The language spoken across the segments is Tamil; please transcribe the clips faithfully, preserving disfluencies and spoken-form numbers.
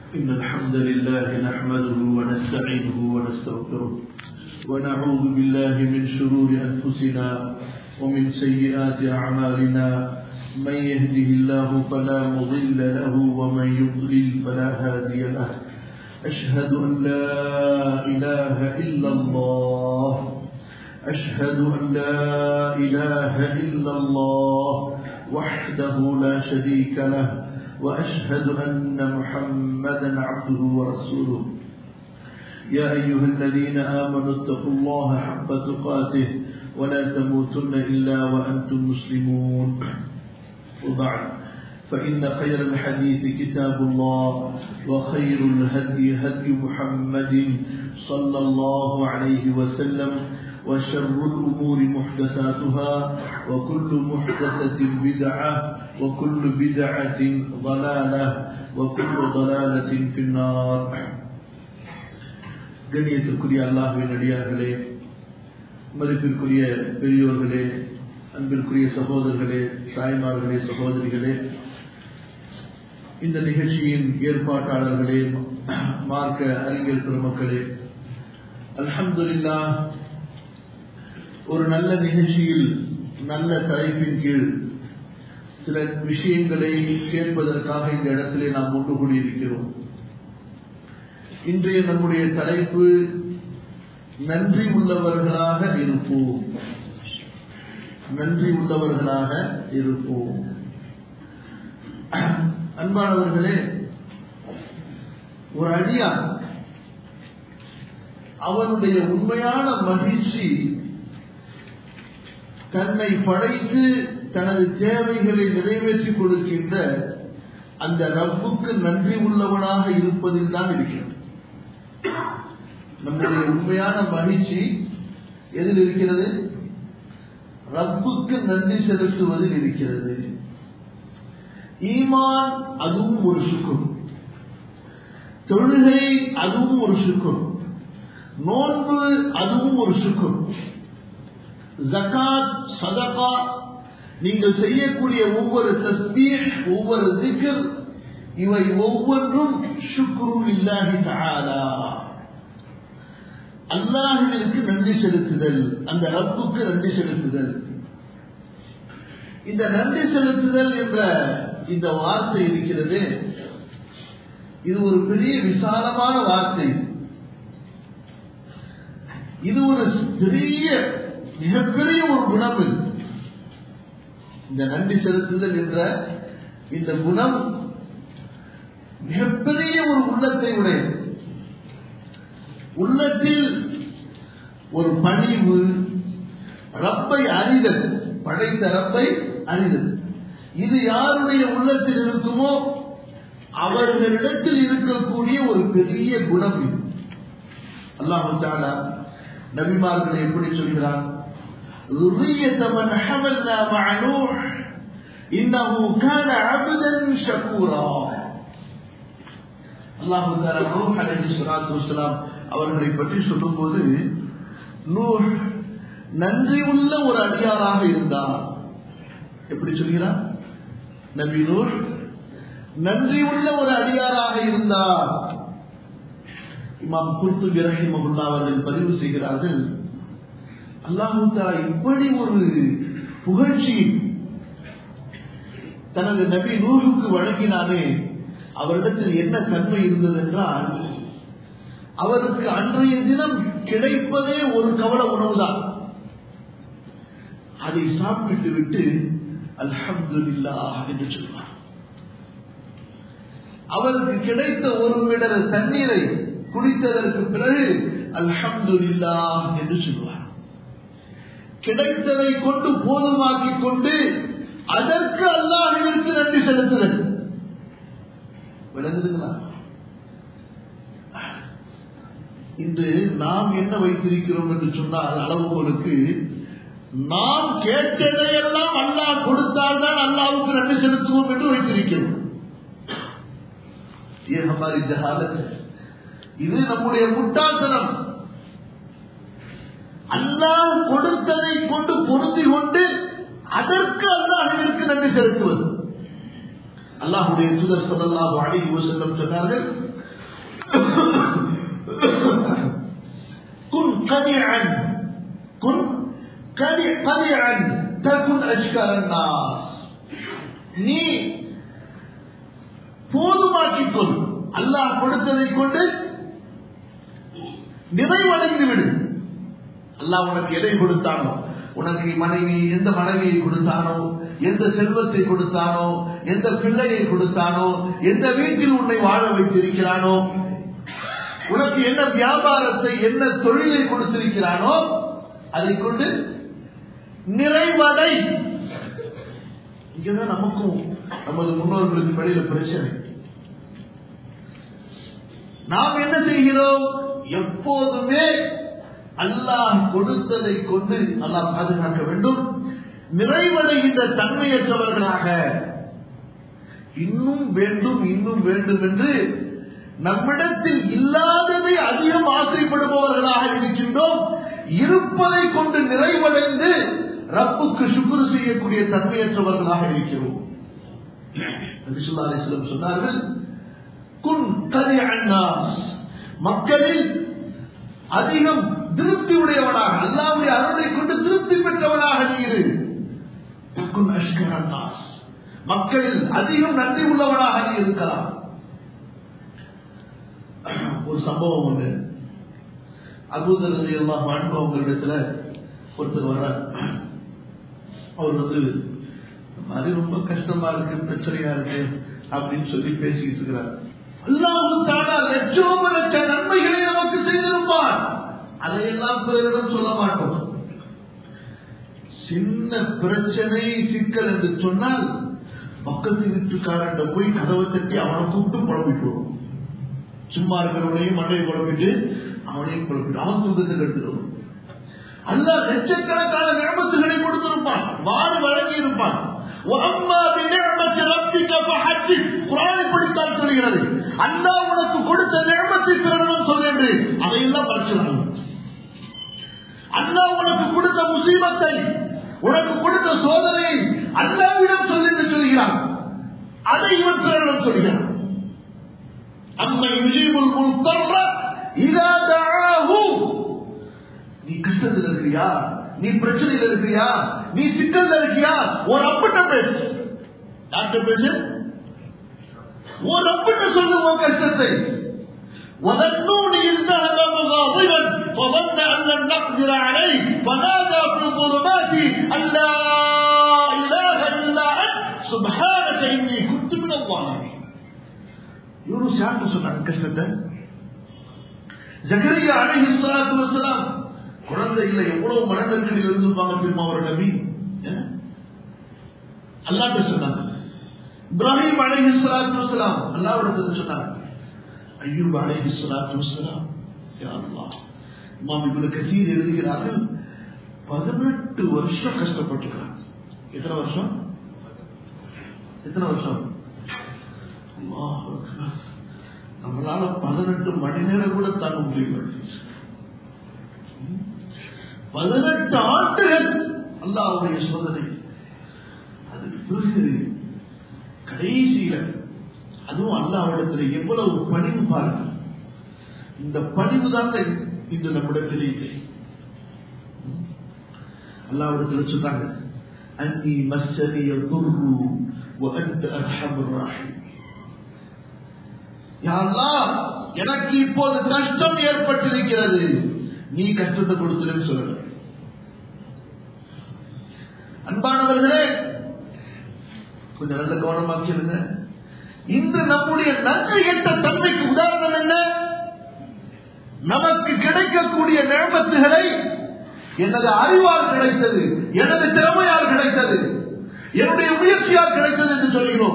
إن الحمد لله نحمده ونستعينه ونستغفره ونعوذ بالله من شرور أنفسنا ومن سيئات أعمالنا من يهده الله فلا مضل له ومن يضلل فلا هادي له أشهد أن لا إله إلا الله أشهد أن لا إله إلا الله وحده لا شريك له وأشهد أن محمدا عبده ورسوله يا أيها الذين آمنوا اتقوا الله حق تقاته ولا تموتن إلا وأنتم مسلمون وبعد فإن خير الحديث كتاب الله وخير الهدي هدي محمد صلى الله عليه وسلم وشر الأمور محدثاتها وكل محدثة بدعة وكل بدعة ضلالة وكل ضلالة في النار. கண்ணியத்திற்குரிய அல்லாஹ்வின் அடியார்களே, மதிப்பிற்குரிய பெரியோர்களே, அன்பிற்குரிய சகோதரர்களே, தாய்மார்களே, சகோதரிகளே, இந்த நிகழ்ச்சியின் ஏற்பாட்டாளர்களே, மார்க்க அறிஞர் பெருமக்களே, அல்ஹம்துலில்லாஹ், ஒரு நல்ல நிகழ்ச்சியில் நல்ல தலைப்பின் கீழ் சில விஷயங்களை கேட்பதற்காக இந்த இடத்திலே நாம் ஒன்று கூடியிருக்கிறோம். இன்றைய நம்முடைய தலைப்பு நன்றி உள்ளவர்களாக இருப்போம். நன்றி உள்ளவர்களாக இருப்போம். அன்பானவர்களே, ஒரு அடியான் அவனுடைய உண்மையான மகிழ்ச்சி தன்னை படைத்து தனது தேவைகளை நிறைவேற்றிக் கொடுக்கின்ற அந்த ரப்புக்கு நன்றி உள்ளவனாக இருப்பதில் தான் இருக்கிறது. நம்முடைய உண்மையான மகிழ்ச்சி எதில் இருக்கிறது? ரப்புக்கு நன்றி செலுத்துவதில் இருக்கிறது. ஈமான் அதுவும் ஒரு சுக்கும், தொழுகை அதுவும் ஒரு சுக்கும், நோன்பு அதுவும் ஒரு சுக்கும், ஜகாத், சதகா, நீங்கள் செய்யக்கூடிய ஒவ்வொரு தஸ்பீஹ், ஒவ்வொரு திக்ர், இவை ஒவ்வொன்றும் ஷுக்ரு லில்லாஹி தஆலா, அல்லாஹ்விற்கு நன்றி செலுத்துதல், அந்த ரப்புக்கு நன்றி செலுத்துதல். இந்த நன்றி செலுத்துதல் என்ற இந்த வார்த்தை இருக்கிறது, இது ஒரு பெரிய விசாலமான வார்த்தை. இது ஒரு பெரிய மிகப்பெரிய ஒரு குணம். இந்த நன்றி செலுத்துதல் என்ற இந்த குணம் மிகப்பெரிய ஒரு உள்ளத்தை உடைய, உள்ளத்தில் ஒரு பணிவு, ரப்பை அறிதல், படைத்த ரப்பை அறிதல், இது யாருடைய உள்ளத்தில் இருக்குமோ அவர்களிடத்தில் இருக்கக்கூடிய ஒரு பெரிய குணம் இது. அல்லாஹ் தஆலா நபிமார்களை எப்படி சொல்கிறான்? ذرية من حملنا مع نوح إنه كان عبدا شكورا. அல்லாஹ் தஆலா நூஹ் அலைஹிஸ்ஸலாத்து வஸ்ஸலாம் அவர்களை பற்றி சொல்லும்போது, நூஹ் நன்றி உள்ள ஒரு அடியாராக இருந்தார். எப்படி சொல்கிறார்? நபி நூஹ் நன்றி உள்ள ஒரு அடியாராக இருந்தார். இமாம் குர்துபி ரஹிமஹுல்லாஹ் அவர்கள் பதிவு செய்கிறார்கள், அல்லாஹ் தஆலா இப்படி ஒரு புகழ்ச்சி தனது நபி நூஹுக்கு வழங்கினானே, அவரிடத்தில் என்ன தன்மை இருந்தது என்றால், அவருக்கு அன்றைய தினம் கிடைப்பதே ஒரு கவல உணவுதான். அதை சாப்பிட்டு விட்டு அல்ஹம்துலில்லாஹ் என்று சொல்வார். அவருக்கு கிடைத்த ஒரு மிடர் தண்ணீரை குடித்ததற்கு பிறகு அல்ஹம்துலில்லாஹ் என்று சொல்வார். கிடைத்ததை கொண்டு போதுமாக்கிக் கொண்டு அதற்கு அல்லாஹ்விற்கு நன்றி செலுத்துதல். விளங்குதுங்களா? இன்று நாம் என்ன வைத்திருக்கிறோம் என்று சொன்னால், அளவுகளுக்கு நாம் கேட்டதையெல்லாம் அல்லாஹ் கொடுத்தால் தான் அல்லாஹ்வுக்கு நன்றி செலுத்துவோம் என்று வைத்திருக்கிறோம். இது நம்முடைய முட்டாள்தனம். அல்லாஹ் கொடுத்ததை கொண்டு பொருந்தி கொண்டு அதற்கு அல்லாஹ்விற்கு நன்றி செலுத்துவது. அல்லாஹ்வுடைய தூதர் ஸல்லல்லாஹு அலைஹி வஸல்லம் சொன்னார்கள், குன் கனிஅன் குன் கனிஅன் தகுன் அஷ்கரன் நாஸ். நீ போதுமாக்கிக் கொள், அல்லாஹ் கொடுத்ததை கொண்டு நிறைவடைந்து விடு. அல்லாஹ் உனக்கு எதை கொடுத்தானோ, உனக்கு மனைவி எந்த மனைவியை கொடுத்தானோ, எந்த செல்வத்தை கொடுத்தானோ, எந்த பிள்ளையை கொடுத்தானோ, எந்த வீட்டில் உன்னை வாழ வைத்திருக்கிறானோ, உனக்கு என்ன வியாபாரத்தை என்ன தொழிலை கொடுத்திருக்கிறானோ அதை கொண்டு நிறைவடை. இங்கதான் நமக்கும் நமது முன்னோர்களுக்கு வெளியில பிரச்சனை. நாம் என்ன செய்கிறோம்? எப்போதுமே அல்லாஹ் கொடுத்ததை கொண்டு அல்லாஹ் பாதுகாக்க வேண்டும். நிறைவடைகின்ற தன்மையற்றவர்களாக இன்னும் வேண்டும் இன்னும் வேண்டும் என்று நம்மிடத்தில் இல்லாததை அதிகம் ஆசைப்படுபவர்களாக இருக்கின்றோம். இருப்பதை கொண்டு நிறைவடைந்து ரப்புக்கு சுக்ர் செய்யக்கூடிய தன்மையற்றவர்களாக இருக்கிறோம். நபி ஸல்லல்லாஹு அலைஹி வஸல்லம் சொன்னார்கள், குன் கனிஅன் நாஸ், மக்களில் அதிகம் திருப்தி உடையவனாக, அல்லாஹ்வுடைய அருளை கொண்டு திருப்தி பெற்றவனாக நீ இரு. குன் அஷ்கரன் நாஸ், மக்களில் அதிகம் நன்றி உள்ளவனாக நீ இருக்கலாம். ஒரு சம்பவம் ஒன்று, அபூதர் ரலியல்லாஹு அன்ஹு அவங்களிடத்துல ஒருத்தர் வர்றார். அவர் வந்து அது ரொம்ப கஷ்டமா இருக்கு, பிரச்சனையா இருக்கு அப்படின்னு சொல்லி பேசிக்கிட்டு இருக்கிறார். அல்லாஹ் தஆலா லட்சோப லட்ச நன்மைகளை நமக்கு செய்திருப்பார், அதையெல்லாம் பிறரிடம் சொல்ல மாட்டோம். சின்ன பிரச்சனை சிக்கல் என்று சொன்னால் பக்கத்து வீட்டுக்காரன் போய் கதவை தட்டி அவனை கூப்பிட்டு புலம்பிட்டு வரும். சும்மா இருக்கிறவனையும் மண்டையை குழப்பிட்டு அவனையும் குழப்பிட்டு அவன் தூக்கத்துக்கு எடுத்துருவான். அல்லாஹ் லட்சக்கணக்கான நியமத்துகளை கொடுத்திருப்பான், வாரி வழங்கி இருப்பான். படித்தால் சொல்கிறது, அல்லாஹ் உனக்கு கொடுத்த நியமத்தை பிறரிடம் சொல் என்று அதையெல்லாம் பறிச்சிடணும். அல்லாஹ் உனக்கு கொடுத்த முசீபத்தை, உனக்கு கொடுத்த சோதனையை அல்லாஹ்விடம் சொல் என்று சொல்கிறான். அதை இவன் பிறரிடம் சொல்கிறான். அம்மை யுஜீபுல் முல்தர்ர இதா தஆஹு. நீ கஷ்டத்தில் இருக்கிறியா, நீ பிரச்சனையில் இருக்கிறியா, நீ சிக்கல்ல இருக்கியா, ஒரு அப்பட்ட பேசு. டாக்டர் பேசு, ஒரு அப்பட்ட சொல்லு உன் கஷ்டத்தை. وَذَنُّونِ إِذْ ذَهَبَ مُغَاضِبًا فَظَنَّ أَن لَّن نَّقْدِرَ عَلَيْهِ فَنَادَىٰ فِي الظُّلُمَاتِ أَن لَّا إِلَٰهَ إِلَّا أَنتَ سُبْحَانَكَ إِنِّي كُنتُ مِنَ الظَّالِمِينَ. யூனுஸ் யாருக்கு சொன்னாங்க கஷ்டத்தை? ஜக்கரியா அலைஹிஸ்ஸலாத்து வஸ்ஸலாம் குழந்தை இல்லை, எவ்வளவு மனநெருக்கடியில் இருந்திருப்பாங்க தெரியுமா ஒரு நபி. அல்லாஹ்ட்ட சொன்னாங்க. இப்ராஹிம் அலைஹிஸ்ஸலாத்து வஸ்ஸலாம் அல்லாஹ்விடத்துல சொன்னாங்க. அய்யூப் அலைஹிஸ்ஸலாத்து வஸ்ஸலாம், யா அல்லாஹ், இமாம் இப்னு கதீர் எழுதுகிறார்கள், பதினெட்டு வருஷம் கஷ்டப்பட்டிருக்காங்க. எத்தனை வருஷம்? எத்தனை வருஷம்? அல்லாஹ் அக்பர். நம்மளால பதினெட்டு மணி நேரம் கூட தாங்க முடியல. பதினெட்டு ஆண்டுகள் அல்லாஹ்வுடைய சோதனை. அதுக்கு பிறகு கடைசியில அதுவும் அல்லாஹ்விடத்தில் எவ்வளவு பணிவு பாருங்க. இந்த பணிவு தான் இன்று நம்மிடத்தில் இல்லை. அல்லாஹ்விடத்தில் சொன்னாங்க, அன்னி மஸ்ஸனிய துர்ரு வ அன்த அர்ஹமுர் ராஹிம். யா அல்லாஹ், எனக்கு இப்போது கஷ்டம் ஏற்பட்டிருக்கிறது, நீ கஷ்டத்தை கொடுத்துன்னு சொல்லுங்க. அன்பானவர்களே, கொஞ்சம் நல்ல கவனமாக்கிடுங்க. இன்று நம்முடைய நன்றி கெட்ட தன்மைக்கு உதாரணம் என்ன? நமக்கு கிடைக்கக்கூடிய நியமத்துகளை எனது அறிவால் கிடைத்தது, எனது திறமையால் கிடைத்தது, என்னுடைய முயற்சியால் கிடைத்தது என்று சொல்கிறோம்.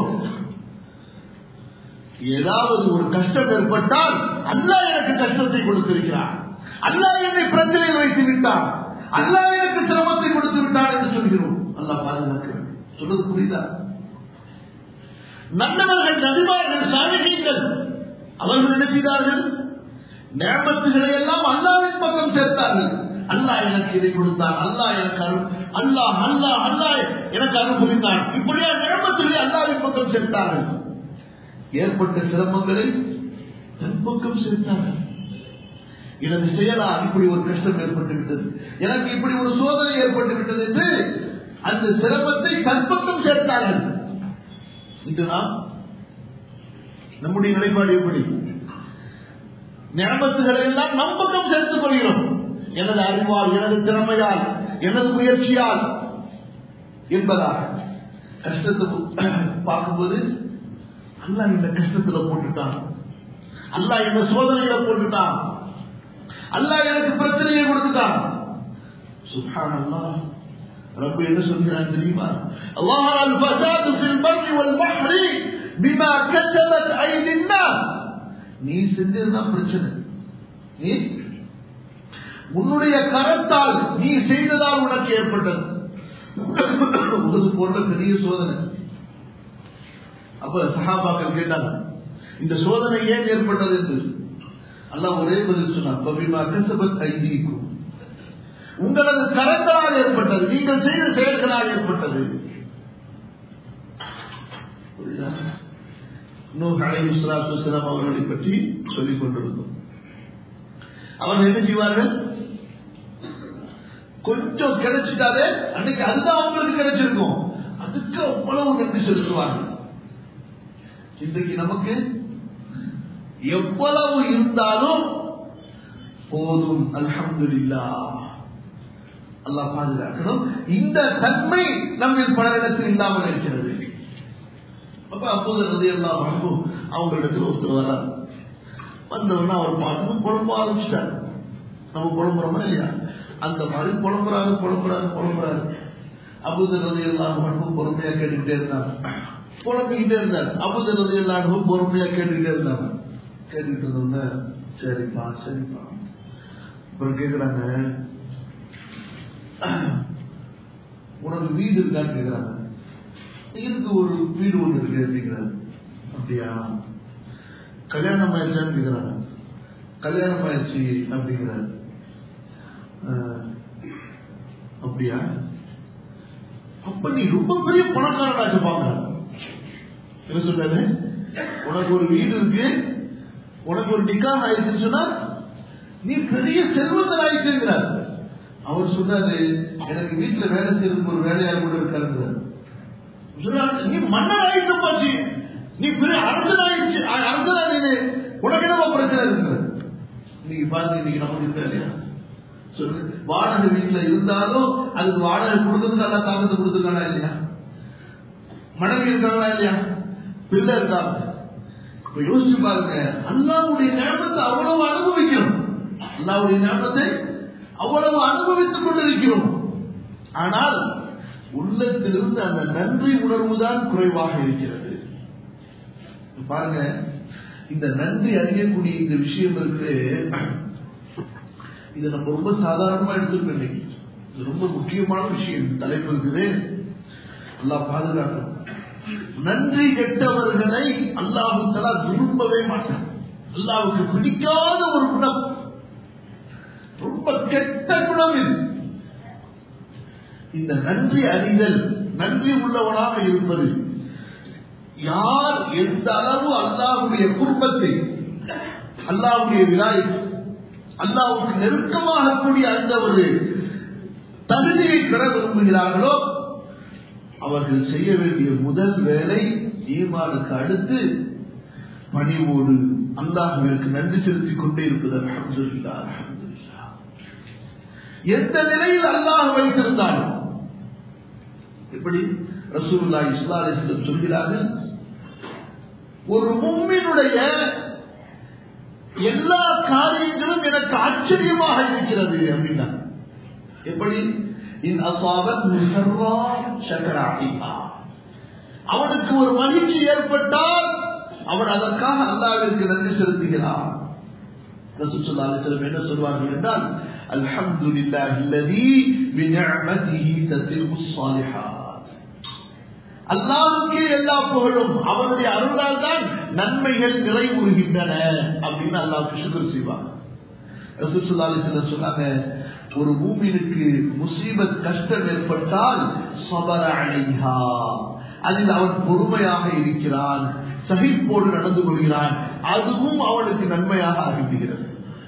ஏதாவது ஒரு கஷ்டம் ஏற்பட்டால் அல்லாஹ் எனக்கு கஷ்டத்தை கொடுத்திருக்கிறார், அல்லாஹ் என்னை பிரச்சனையில் வைத்து விட்டார், அல்லாஹ் எனக்கு சிரமத்தை கொடுத்து விட்டார் என்று சொல்கிறோம். அல்லாஹ் பாதுகாக்கிறார். சொல்றது புரியுதா? நல்லவர்கள், நபிமார்கள், சாலிஹீன்கள் அவர்கள் என்ன செய்தார்கள்? நியமத்துகளை எல்லாம் அல்லாஹ்வின் பக்கம் சேர்த்தார்கள். அல்லாஹ் எனக்கு இதை கொடுத்தான், அல்லாஹ் எனக்கு அருள், அல்லாஹ் அல்லாஹ் அல்லாஹ் எனக்கு அருள் புரிந்தான். இப்படியா நியமத் நியமத்துகளை அல்லாஹ்வின் பக்கம் செலுத்தார்கள், ஏற்பட்ட சிரமங்களை தன் பக்கம் செலுத்தார்கள். எனது செயலால் இப்படி ஒரு கஷ்டம் ஏற்பட்டு விட்டது, எனக்கு இப்படி ஒரு சோதனை ஏற்பட்டு விட்டது என்று அந்த சிரமத்தை தன் பக்கம் சேர்த்தார்கள். இன்று நாம் நம்முடைய நிலைப்பாடு எப்படி? நியமத்துகளை எல்லாம் நம் பக்கம் சேர்த்துக் கொள்கிறோம். எனது அறிவால், எனது திறமையால், எனது முயற்சியால் என்பதாக. கஷ்டத்தை பார்க்கும்போது அல்லாஹ் இந்த கஷ்டத்துல போட்டுட்டான், அல்லாஹ் இந்த சோதனையில போட்டுட்டான், அல்லாஹ் எனக்கு பிரச்சனையை கொடுத்துட்டான். சுப்ஹானல்லாஹ். ரப்பு என்ன சொல்கிறான் தெரியுமா? அல்லாஹ் ஃபஸாது ஃபில் பர்ரி வல் பஹ்ரி பிமா கஸபத் ஐதின் நாஸ். நீ செஞ்சதுதான் பிரச்சனை, நீ உன்னுடைய கரத்தால் நீ செய்ததால் உனக்கு ஏற்பட்டது. உனது போன்ற பெரிய சோதனை. அப்ப சஹாபாக்கள் கேட்டாங்க, இந்த சோதனை ஏன் ஏற்பட்டது என்று. அல்லாஹ் ஒரே பதில் சொன்னார், பபிமா கஸபத் ஐதீக்கும், உங்களது கரத்தால் ஏற்பட்டது, நீங்கள் செய்த செயல்களால் ஏற்பட்டது. நூஹ் அலைஹிஸ்ஸலாத்து வஸ்ஸலாம் அவர்களை பற்றி சொல்லிக் கொண்டிருந்தோம். அவர்கள் என்ன செய்வார்கள்? கொஞ்சம் கிடைச்சிட்டாலே அன்னைக்கு அதுதான் அவங்களுக்கு கிடைச்சிருக்கும், அதுக்கு அவ்வளவு நன்றி செலுத்துவார்கள். இன்றைக்கு நமக்கு எவ்வளவு இருந்தாலும் போதும், அல்ஹம்துலில்லாஹ், அல்லாஹ் பாதுகாக்கணும். இந்த தன்மை நம்மில் பலரிடத்தில் இல்லாமல் இருக்கிறது. அப்ப அப்போது ரலியல்லாஹு அன்ஹு அவங்க இடத்துல ஒருத்தர் வரார். வந்தவொன்னா அவர் பாட்டு புலம்ப ஆரம்பிச்சிட்டார். நம்ம புலம்புறோமா இல்லையா? அந்த மாதிரி புலம்புறாரு புலம்புறாரு புலம்புறாரு. அபூதர் ரலியல்லாஹு அன்ஹு பொறுமையா கேட்டுக்கிட்டே இருந்தார், புலம்பிக்கிட்டே இருந்தார். அபூதர் ரலியல்லாஹு அன்ஹு பொறுமையா கேட்டுக்கிட்டே இருந்தாங்க. கேட்டுக்கிட்டு இருந்தவங்க, சரிப்பா சரிப்பா. அப்புறம் கேட்கிறாங்க, உனக்கு வீடு இருக்கான்னு கேட்கிறாங்க. இதுக்கு ஒரு வீடு ஒண்ணு இருக்கு அப்படிங்கிறாரு. அப்படியா? கல்யாணம் ஆயிடுச்சான்னு கேட்கிறாங்க. கல்யாணம் ஆயிடுச்சு அப்படிங்கிறாரு. அப்படியா? அப்ப நீ ரொம்ப பெரிய பணக்காரனாச்சு பாங்க. என்ன சொல்றாரு? உனக்கு ஒரு வீடு இருக்கு, உனக்கு ஒரு நிக்காஹ் ஆயிடுச்சுன்னு சொன்னா நீ பெரிய செல்வந்தர் ஆயிட்டுங்கிறார். அவர் சொன்னாரு, எனக்கு வீட்டுல வேலை செய்யறதுக்கு ஒரு வேலையாக கூட இருக்காரு. நீ மன்னர் ஆயிட்டு பாச்சு, நீ பெரிய அரசனாயிடுச்சு, அரசனாயிடு, உனக்கு என்ன பிரச்சனை இருக்கு? இன்னைக்கு பாருங்க, இன்னைக்கு நமக்கு வேலையா சொல்லு. வாடகை வீட்டுல இருந்தாலும் அதுக்கு வாடகை கொடுக்கறது நல்லா தாக்கத்தை கொடுத்துருக்கானா இல்லையா? மனைவி இருக்காங்களா இல்லையா? பிள்ளை இருக்காங்க. இப்ப யோசிச்சு பாருங்க, அல்லாஹ்வுடைய நியமத்தை அவ்வளவு அனுபவிக்கிறோம், அல்லாஹ்வுடைய நியமத்தை அவ்வளவு அனுபவித்துக் கொண்டிருக்கிறோம். ஆனால் உள்ளத்திலிருந்து அந்த நன்றி உணர்வுதான் குறைவாக இருக்கிறது. பாருங்க, இந்த நன்றி அறியக்கூடிய இந்த விஷயம் இருக்கு, இது நம்ம ரொம்ப சாதாரணமா எடுத்துக்கொள்ள, இது ரொம்ப முக்கியமான விஷயம். தலைப்பு இருக்குது, அல்லாஹ் பாதுகாக்கணும். நன்றி கெட்டவர்களை அல்லாஹ் தஆலா விரும்பவே மாட்டான். அல்லாஹ்வுக்கு பிடிக்காத ஒரு குணம், ரொம்ப கெட்ட குணம் இது. இந்த நன்றி அறிதல், நன்றி உள்ளவனாக இருப்பது, யார் எந்த அளவு அல்லாஹ்வுடைய குர்பத்தை, அல்லாஹ்வுடைய விலாயத், அல்லாஹ்வுக்கு நெருக்கமாக கூடிய அந்த ஒரு தகுதியை பெற விரும்புகிறார்களோ அவர்கள் செய்ய வேண்டிய முதல் வேலை ஈமானுக்கு அடுத்து பணிவோடு அல்லாஹ்விற்கு நன்றி செலுத்திக் கொண்டே இருப்பது. அல்ஹம்துலில்லாஹ், அல்ஹம்துலில்லாஹ். எந்த நிலையில் அல்லாஹ் வைத்திருந்தாலும், எப்படி ரசூலுல்லாஹி ஸல்லல்லாஹு அலைஹி வஸல்லம் சொல்கிறார்கள், ஒரு முஃமினுடைய எல்லா காரியங்களும் எனக்கு ஆச்சரியமாக இருக்கிறது அப்படின்னா. எப்படி? இன் அஸாபத் ஷர்ரா ஷக்கர அலைஹா, அவனுக்கு ஒரு மகிழ்ச்சி ஏற்பட்டால் அவன் அதற்காக அல்லாஹ்விற்கு நன்றி செலுத்துகிறான். ரசூல் ஸல்லல்லாஹு அலைஹி வஸல்லம் என்ன சொல்வார்கள் என்றால், அல்ஹம்துலில்லாஹி அல்லதி பிநிஅமதிஹி தத்திமுஸ் ஸாலிஹாத், அல்லாஹ்வுக்கே எல்லா புகழும், அவனுடைய அருளால் தான் நன்மைகள் நிறைவுறுகின்றன அப்படின்னு அல்லாஹ்வுக்கு ஷுக்ர் செய்வாங்க. ரசூல் ஸல்லல்லாஹு அலைஹி வஸல்லம் சொன்னாங்க, ஒரு மூமினுக்கு முசீபத் கஷ்டம் ஏற்பட்டால் ஸபர அலைஹா, அதில் அவன் பொறுமையாக இருக்கிறான், சகிப்போடு நடந்து கொள்கிறான், அதுவும் அவனுக்கு நன்மையாக ஆகிவிடுகிறது.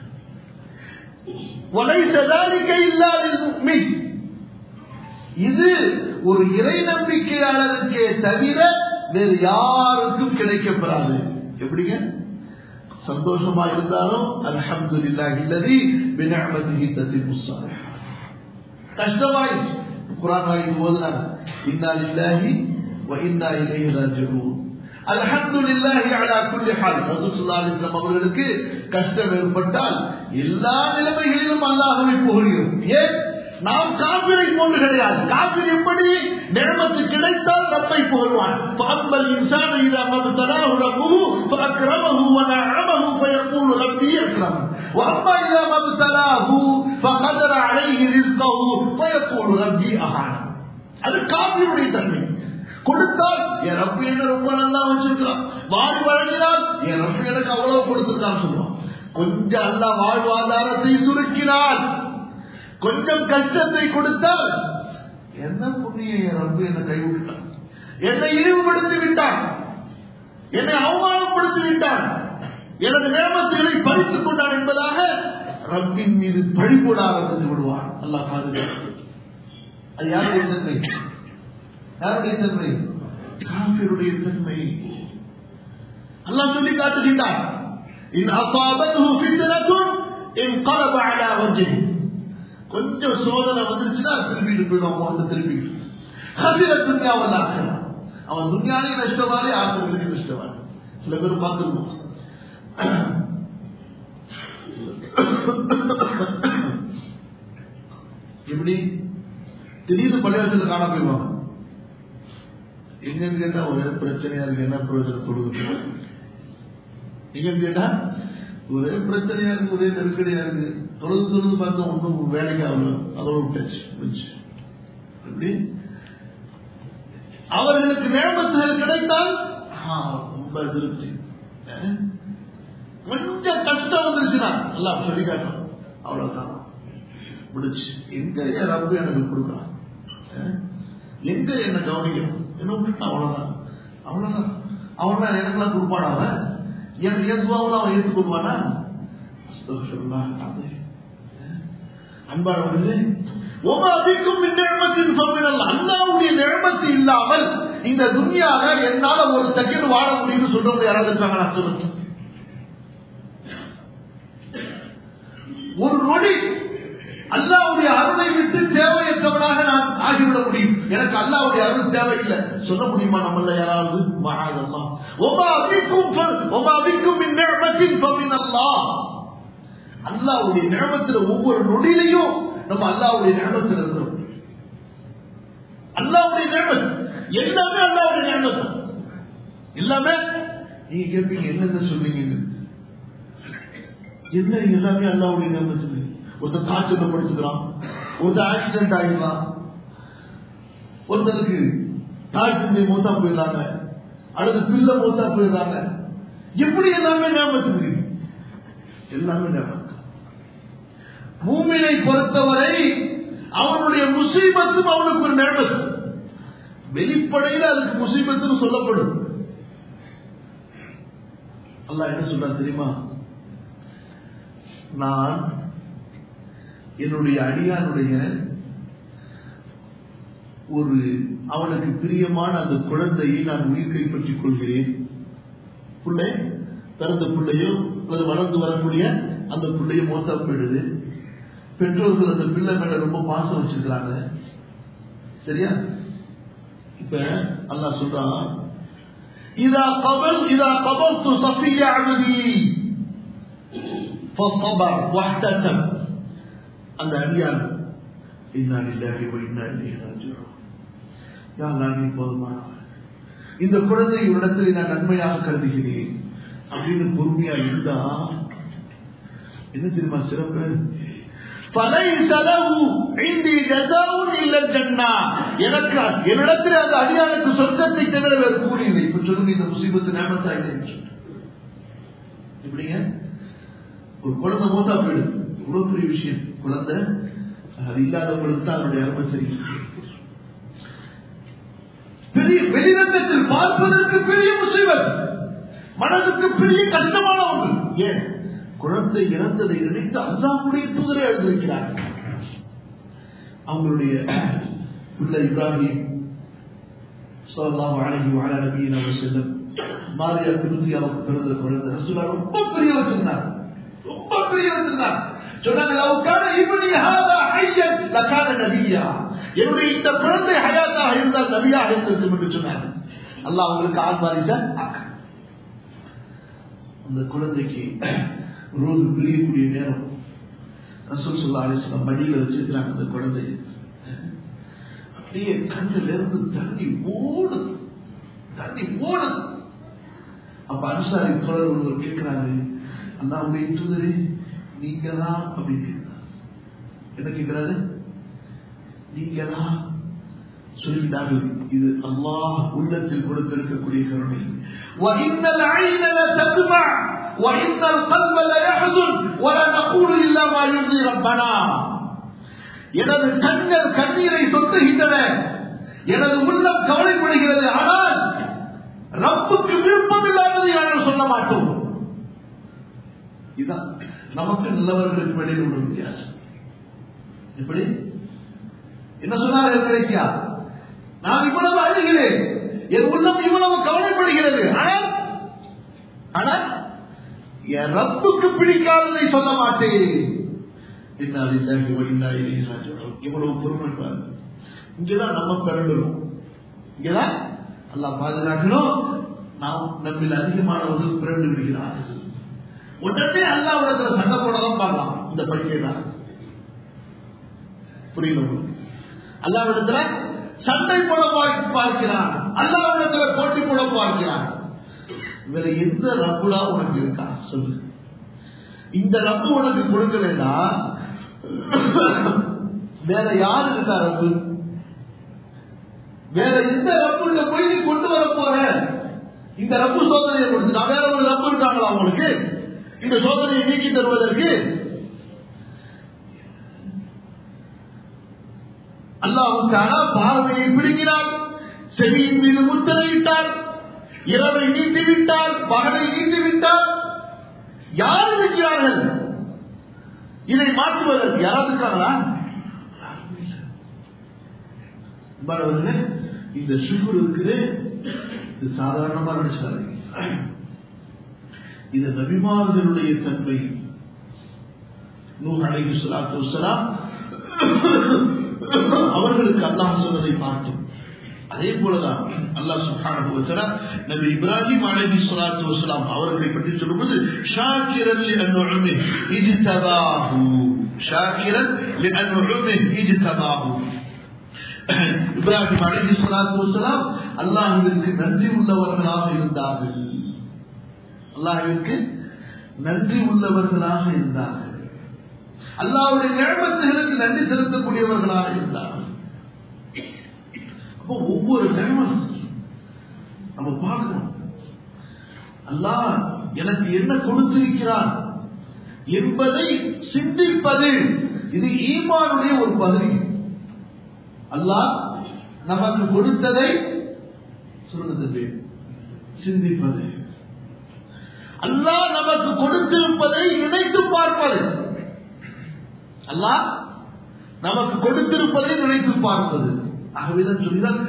இது ஒரு இறை நம்பிக்கையாளருக்கே தவிர வேறு யாருக்கும் கிடைக்கப்பெறாது. எப்படிங்க? சந்தோஷமா இருந்தாலும் அல்ஹம்துலில்லாஹி அல்லதி பினிஅமதிஹி தத்திமுஸ் ஸாலிஹாத். கஷ்டமாய் குர்ஆன் ஆயத்து ஓதுனாங்க, இன்னா லில்லாஹி வ இன்னா இலைஹி ராஜிஊன். அல்ஹம்துலில்லாஹி அலா குல்லி ஹால். ரசூல் ஸல்லல்லாஹு அலைஹி வஸல்லம் அவர்களுக்கு கஷ்டம் ஏற்பட்டால் எல்லா நிலைமைகளிலும் அல்லாஹ்வை புகழ்கிறோம். ஏன்? நாம் காபிரை போன்று கிடையாது. காபிர் எப்படி நியமத்து கிடைத்தால் ரப்பை புகழ்வான். ஃபஅம்மல் இன்சானு இதா மப்தலாஹு ரப்புஹு ஃபஅக்ரமஹு வ நஅமஹு ஃபயகூலு ரப்பி அக்ரமன் வ அம்மா இதா மப்தலாஹு ஃபகதர அலைஹி ரிஸ்கஹு ஃபயகூலு ரப்பி அஹான். அது காபிருடைய தன்மை. கொடுத்தால் என் ரப்பு என்ன ரொம்ப நல்லா வச்சிருக்கான், வாழ் வழங்கினால் என் ரப்பு எனக்கு அவ்வளவு கொடுத்திருக்கான்னு சொல்லுவான். கொஞ்சம் அல்லாஹ் வாழ்வாதாரத்தை சுருக்கினால், கொஞ்சம் கஷ்டத்தை கொடுத்தால் என்ன புண்ணிய என் ரப்பு என்னை கைவிட்டான், என்னை இழிவுபடுத்தி விட்டான், என்னை அவமானப்படுத்தி விட்டான், எனது நேமத்துகளை பறித்துக் கொண்டான் என்பதாக ரப்பின் மீது பழிபோட ஆரம்பித்து விடுவான். அல்லாஹ் பாதுகாப்பு. அது யாருடைய தன்மை? யாருடைய தன்மை? காபிருடைய தன்மை. அல்லாஹ் சொல்லி காட்டுகின்றான், இன் அஸாபத்ஹு ஃபித்னத்துன் இன்கலப அலா வஜ்ஹி. கொஞ்சம் சோதனை வந்துச்சுன்னா திரும்பிட்டு போயிடும். வந்து திரும்பிட்டு ஹஸிர துன்யா வல் ஆখিরা. அவன் துன்யாவிலே நஷ்டவாளி, ஆখিরাத்திலே நஷ்டவாளி. சில பேர் பார்த்துருக்கோம். எப்படி திடீர்னு பள்ளிவாசல காண போயிடுவாங்க. எங்கன்னு கேட்டா ஒரே பிரச்சனையா இருக்கு, என்ன பிரயோஜனம் சொல்லுது? எங்கன்னு கேட்டா ஒரே பிரச்சனையா இருக்கு, ஒரே நெருக்கடியா இருக்கு, தொழுது தொழுது பார்த்தா ஒன்றும் வேலைக்கு ஆகல, அதோட விட்டாச்சு. எப்படி அவர்களுக்கு நேமத்துகள் கிடைத்தால் ரொம்ப திருப்தி. கொஞ்சம் கஷ்டம் வந்துருச்சுன்னா எல்லாம் சொல்லி காட்டும், அவ்வளவுதான் முடிச்சு. எங்க என் ரப்பு எனக்கு கொடுக்கலாம், எங்க என்ன கவனிக்கணும், என்ன விட்டு அவ்வளவுதான் அவ்வளவுதான் அவன் எனக்கெல்லாம் கொடுப்பானா? அவன் எனக்கு ஏதுவாக அவன் ஏற்றுக் கொள்வானா? அன்பானவர்களே, அல்லாஹ்வுடைய நிஅமத்து இல்லாமல் இந்த துன்யால என்னால ஒரு செகண்ட் வாழ முடியும்னு சொல்றவங்க யாராவது இருக்காங்க? நான் சொல்லுங்க. ஒரு நொடி அல்லாஹ்வுடைய அருளை விட்டு தேவையற்றவனாக நான் ஆகிவிட முடியும். எனக்கு அல்லாஹ்வுடைய அருள் தேவையில்லை சொல்ல முடியுமா நம்மள யாராவது? மஅஅல்லாஹ். வமா பிக்கும் வமா பிக்கும் மின் நிஅமத்தின் ஃபமினல்லாஹ். அல்லாஹ்வுடைய நிஅமத்துல ஒவ்வொரு நொடியிலையும் நம்ம அல்லாஹ்வுடைய நிஅமத்துல இருக்கிறோம். அல்லாஹ்வுடைய நிஅமத் எல்லாமே அல்லாஹ்வுடைய நிஅமத். எல்லாமே நீங்க கேட்பீங்க என்னென்ன சொல்றீங்க? என்ன எல்லாமே அல்லாஹ்வுடைய நிஅமத். ஒருத்தர் காய்ச்சல படுத்துக்கிறான், ஒருத்தர் ஆக்சிடென்ட் ஆகிடலாம், ஒருத்தருக்கு தாய் தந்தை மூத்தா போயிடறாங்க, அல்லது பிள்ளை மூத்தா போயிடறாங்க. எப்படி எல்லாமே ஞாபகத்துக்கு? எல்லாமே ஞாபகம். மூமினை பொறுத்தவரை அவனுடைய முசீபத்தும் அவனுக்கு ஒரு ஞாபகம். வெளிப்படையில் அதுக்கு முசீபத்துன்னு சொல்லப்படும். அல்லாஹ் என்ன சொல்றான் தெரியுமா? நான் என்னுடைய அடியானுடைய ஒரு அவனுக்கு பிரியமான அந்த குழந்தையை நான் உயிர் கைப்பற்றிக் கொள்கிறேன். பிள்ளை பிறந்த பிள்ளையோ வளர்ந்து வரக்கூடிய அந்த பிள்ளைய மோசா போயிடுது. பெற்றோர்கள் அந்த பிள்ளை மேல ரொம்ப பாசம் வச்சிருக்கிறாங்க. சரியா? இப்ப அல்லாஹ் சொல்றான், இதா கபல் இதா கபல்து சஃபிய அபதி ஃபஸபர் வஹ்தசம். அந்த அடியான் இன்னா லில்லாஹி வ இன்னா இலைஹி ராஜிஊன். யா அல்லாஹ், நீ போதுமானவன், இந்த குழந்தை இடத்துல நான் நன்மையாக கருதுகிறேன் அப்படின்னு பொறுமையா இருந்தா என்ன தெரியுமா சிறப்பு? எனக்கு என்னிடத்தில் அந்த அடியானுக்கு சொர்க்கத்தை தவிர வேறு கூலி இல்லை. இப்ப சொல்லுங்க, இந்த முசீபத்து நேமத்தா இல்லை? இப்படிங்க ஒரு குழந்தை மோசா போயிடுது, இவ்வளவு பெரிய விஷயம். குழந்தை அது இல்லாதவங்களுக்கு தான் அதனுடைய அருமை தெரியும். பிற பெரிய வெளிரங்கத்தில் பார்ப்பதற்கு பெரிய முசீபத், மனதுக்கு பெரிய கஷ்டமான ஒன்று. ஏன்? குழந்தை இறந்ததை நினைத்து அல்லாஹ்வுடைய தூதரை எழுதியிருக்கிறார். அவங்களுடைய பிள்ளை இப்ராஹிம் ஸல்லல்லாஹு அலைஹி வ அலா நபியினா வஸல்லம் மாரியா குருதி அவருக்கு பிறந்த குழந்தை ரசூலுல்லாஹ் ரொம்ப பெரிய வச்சிருந்தார், ரொம்ப பெரிய வச்சிருந்தார். சொன்னாங்க, லவ் கான இப்னி ஹாதா ஹய்யன் லகான நபியா, என்னுடைய இந்த குழந்தை ஹயாத்தாக இருந்தால் நபியாக இருந்திருக்கும் என்று சொன்னார். அல்லாஹ் அவங்களுக்கு ஆத்மாரிசா அந்த குழந்தைக்கு ரோது பிரியக்கூடிய நேரம் ரசூல் ஸல்லல்லாஹு அலைஹி வஸல்லம் மடியில வச்சிருக்கிறாங்க. அந்த குழந்தை அப்படியே கண்ணில் இருந்து தண்ணி ஓடுது, தண்ணி ஓடுது. அப்ப அன்சாரி தோழர் ஒருவர் கேட்கிறாரு, அல்லாஹ்வுடைய தூதரே நீங்க தான் அப்படின்னு கேட்கிறார். என்ன கேட்கிறாரு? நீங்க தான் சொல்லிட்டார்கள். இது அல்லாஹ் உள்ளத்தில் கொடுத்திருக்கக்கூடிய கருணை. وَإِنَّ الْعَيْنَ لَتَدْمَعُ وَإِنَّ الْقَلْبَ لَيَحْزُنُ وَلَا نَقُولُ إِلَّا مَا يُرْضِي رَبَّنَا. எனது கண்கள் கண்ணீரை சொட்டுகின்றன, எனது உள்ளம் கவலைப்படுகிறது, ஆனால் ரப்புக்கு விருப்பம் இல்லாததை நாங்கள் சொல்ல மாட்டோம். இதுதான் நமக்கு நல்லவர்களுக்கு இடையில் உள்ள வித்தியாசம். எப்படி என்ன சொன்னார்கள் கிடைக்கா? நான் இவ்வளவு அழுகிறேன், என் உள்ளம் இவ்வளவு கவலைப்படுகிறது, ஆனால் ஆனால் என் ரப்புக்கு பிடிக்காததை சொல்ல மாட்டேன். இவ்வளவு பொறுமை. இங்கதான் நம்ம பிறந்தோம், இங்கதான் அல்லாஹ் பாதுகாக்கணும். நாம் நம்மில் அதிகமானவர்கள் பிறந்து விடுகிறார்கள். உடனே அல்லாஹ்விடத்துல சண்டை போடலாம் பார்க்கலாம். இந்த பையன் தான் புரியல. அல்லாஹ்விடத்துல சண்டை போட பார்க்கிறான், அல்லாஹ்விடத்துல போட்டி போட பார்க்கிறான். வேற எந்த ரப்புலா உனக்கு இருக்கா சொல்லு? இந்த ரப்பு உனக்கு கொடுக்கலன்னா வேற யாரு இருக்கா ரப்பு? வேற எந்த ரப்புல போய் நீ கொண்டு வர போற? இந்த ரப்பு சோதனையை கொடுத்து வேற ஒரு ரப்பு இருக்காங்களா உங்களுக்கு இந்த சோதனையை நீக்கி தருவதற்கு? அல்லாஹ் தஆலா பார்வையை பிடிக்கிறார், செவியின் மீது முத்திரையிட்டார், இரவை நீட்டிவிட்டார், பகலை நீட்டிவிட்டார். யார் இருக்கிறார்கள் இதை மாற்றுவதற்கு? யாராவது இருக்காங்களா? இந்த சுகுர் இருக்குது, இது சாதாரணமா நினைச்சாரு. இது நபிமார்களுடைய தன்மை. நூஹ் அலைஹிஸ்ஸலாத்து வஸ்ஸலாம் அவர்களுக்கு அல்லாஹ் சொன்னதை பார்த்தோம். அதே போலதான் அல்லாஹ் சுப்ஹானஹு வ தஆலா நபி இப்ராஹிம் அலைஹிஸ்ஸலாத்து வஸ்ஸலாம் அவர்களை பற்றி சொல்லும்போது ஷாக்கிரன் லிஅன்உமிஹி இஜ்தபாஹு, ஷாக்கிரன் லிஅன்உமிஹி இஜ்தபாஹு. இப்ராஹிம் அலைஹிஸ்ஸலாத்து வஸ்ஸலாம் அல்லாஹ்விற்கு நன்றி உள்ளவர்களாக இருந்தார்கள், அல்லாஹ்விற்கு நன்றி உள்ளவர்களாக இருந்தார்கள், அல்லாஹ்வுடைய நிஅமத்துகளுக்கு நன்றி செலுத்தக்கூடியவர்களாக இருந்தார்கள். அப்போ ஒவ்வொரு நிஅமத் நம்ம பார்க்கணும், அல்லாஹ் எனக்கு என்ன கொடுத்திருக்கிறான் என்பதை சிந்திப்பது, இது ஈமானுடைய ஒரு பகுதி. அல்லாஹ் நமக்கு கொடுத்ததை சொல்லுவது சிந்திப்பது, அல்லாஹ் நமக்கு கொடுத்திருப்பதை நினைத்து பார்ப்பது, அல்லாஹ் நமக்கு கொடுத்திருப்பதை நினைத்து பார்ப்பது. ஆகவேதான் சொல்கிறார்,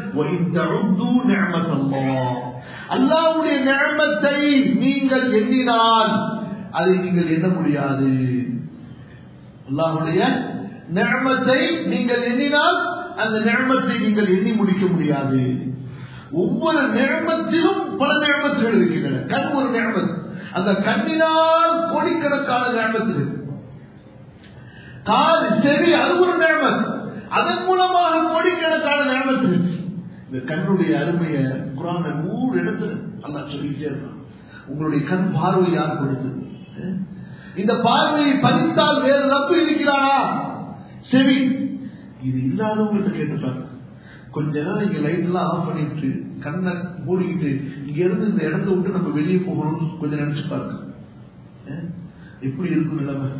அல்லாஹ்வுடைய நிஅமத்தை நீங்கள் எண்ணினால் அதை நீங்கள் எண்ண முடியாது. அல்லாஹ்வுடைய நிஅமத்தை நீங்கள் எண்ணினால் அந்த நிஅமத்தை நீங்கள் எண்ணி முடிக்க முடியாது. ஒவ்வொரு நிஅமத்திலும் பல நிஅமத்துகள் இருக்கின்றன. கண் ஒரு நிஅமத், அந்த கண்ணினால் கோடிக்கணக்கான நிஅமத்துகள். கால், செவி, அது ஒரு நிஅமத், அதன் மூலமாக கோடிக்கணக்கான நிஅமத்துகள். இந்த கண்ணுடைய அருமையை குர்ஆன்ல நூறு இடத்துல அல்லாஹ் சொல்லிட்டே இருக்கான். உங்களுடைய கண் பார்வை யார் கொடுத்தது? இந்த பார்வையை பதித்தால் வேறு ரப்பு இருக்கிறாரா? செவி, இது இல்லாதவங்கள்ட்ட கேட்டுப்பாங்க. கொஞ்ச நேரம் இங்க லைட் எல்லாம் ஆஃப் பண்ணிட்டு கண்ணை மூடிக்கிட்டு இங்க இருந்து இந்த இடத்த விட்டு நம்ம வெளியே போகணும்னு கொஞ்சம் நினைச்சு பாருங்க, எப்படி இருக்கும் நிலைமை.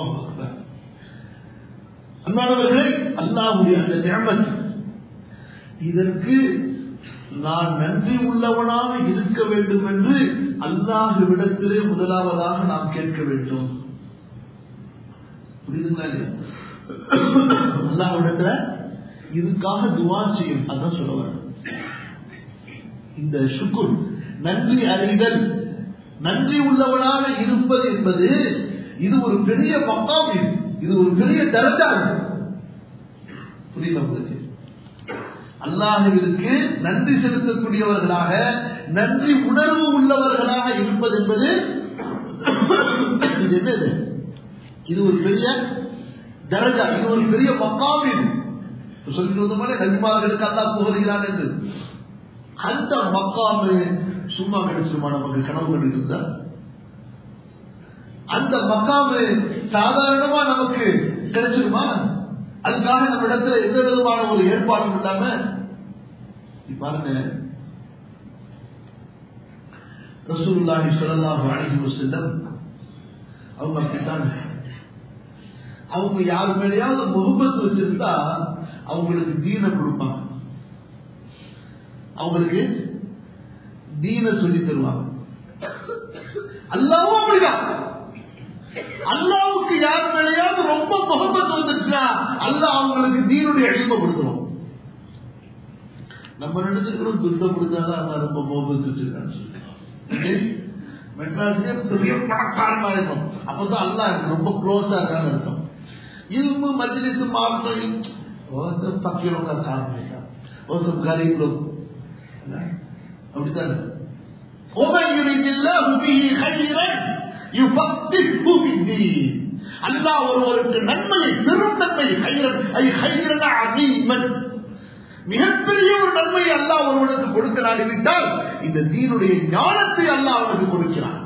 அன்பானவர்களே, அல்லாஹ்வுடைய அந்த நிஅமத் இதற்கு நான் நன்றி உள்ளவனாக இருக்க வேண்டும் என்று அல்லாஹ்விடத்திலே முதலாவதாக நாம் கேட்க வேண்டும். புரியுதுங்களா? அல்லாஹ்விடத்துல இதுக்காக துஆ செய்யும். அதான் சொல்ல வேண்டும். இந்த ஷுக்ர், நன்றி அறிதல், நன்றி உள்ளவனாக இருப்பது என்பது இது ஒரு பெரிய மக்காம், இது ஒரு பெரிய தரஜா. புரியுதா உங்களுக்கு? அல்லாஹ்விற்கு நன்றி செலுத்தக்கூடியவர்களாக, நன்றி உணர்வு உள்ளவர்களாக இருப்பது என்பது இது என்னது? இது ஒரு பெரிய தரஜா, இது ஒரு பெரிய மக்காம். சொல்லிட்டு நபிமார்களுக்கு அல்லாஹ் புகழுகிறான் என்று அந்த மக்காமு சும்மா கிடைச்சிருமா? நமக்கு கனவு கண்டிருந்தா அந்த மக்காமு சாதாரணமா நமக்கு கிடைச்சிருமா? அதுக்காக நம்ம இடத்துல எந்த விதமான ஒரு ஏற்பாடும் இல்லாம பாருங்க, ரசூலுல்லாஹி ஸல்லல்லாஹு அலைஹி வஸல்லம் அவங்க அப்படித்தான். அவங்க யாரு மேலேயாவது முஹப்பத் வச்சிருந்தா அவங்களுக்கு தீன கொடுப்பாங்க, அவங்களுக்கு தீன சொல்லி தருவாங்க. அல்லாஹ்வும் அப்படிதான். அல்லாஹ்வுக்கு யார் மேலேயாவது ரொம்ப முஹப்பத் வந்துருச்சுன்னா அல்லாஹ் அவங்களுக்கு தீனுடைய இல்ம கொடுத்துரும். நம்ம நினைச்சுக்கிறோம் துர்தம் கொடுத்தாதான் அல்லாஹ் ரொம்ப முஹப்பத் வச்சிருக்கான்னு சொல்லி மெட்ராஸ்லயே பெரிய பணக்காரனா இருக்கும். அப்பதான் அல்லாஹ் எனக்கு ரொம்ப க்ளோஸா இருக்கான்னு இருக்கும். इल्म मजलिस मारते वो सब फकीरों का काम है, वो सब गरीब लोग அப்படிதான். ومن يريد الله به خيرا يفقهه في الدين. அல்லாஹ் ஒருவருக்கு நன்மையை, பெரும் நன்மை, خيرا اي خيرا عظيما, மிகப்பெரிய ஒரு நன்மையை அல்லாஹ் ஒருவனுக்கு கொடுக்க நாடிவிட்டால் இந்த தீனுடைய ஞானத்தை அல்லாஹ் அவனுக்கு கொடுக்கிறான்.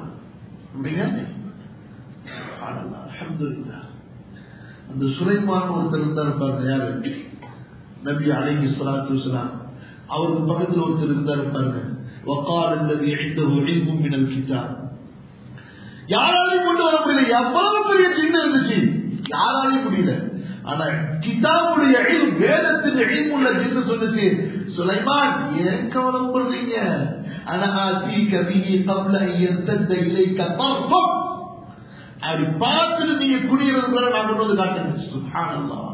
அல்ஹம்துலில்லாஹ். அந்த சுலைமான் ஒருத்தர் இருந்தார் பாருங்க, யாரு? நபி அலைஹி ஸலாத்து வஸலாம். அவருக்கு பக்கத்தில் ஒருத்தர் இருந்தார் பாருங்க, وقال الذي عنده علم من الكتاب. யாராலையும் கொண்டு வர முடியல, எவ்வளவு பெரிய சின்ன இருந்துச்சு, யாராலையும் முடியல. ஆனா கிதாபுடைய இல்ம், வேதத்தின் இல்ம் உள்ள ஜின்னு சொல்லுச்சு, சுலைமான் ஏன் கவலைப்படுறீங்க, انا اتيك به قبل ان يرتد اليك طرفك. அப்படி பார்த்துட்டு நீங்க குடியிருக்கிற நான் கொண்டு வந்து காட்டுங்க. சுப்ஹானல்லாஹ்.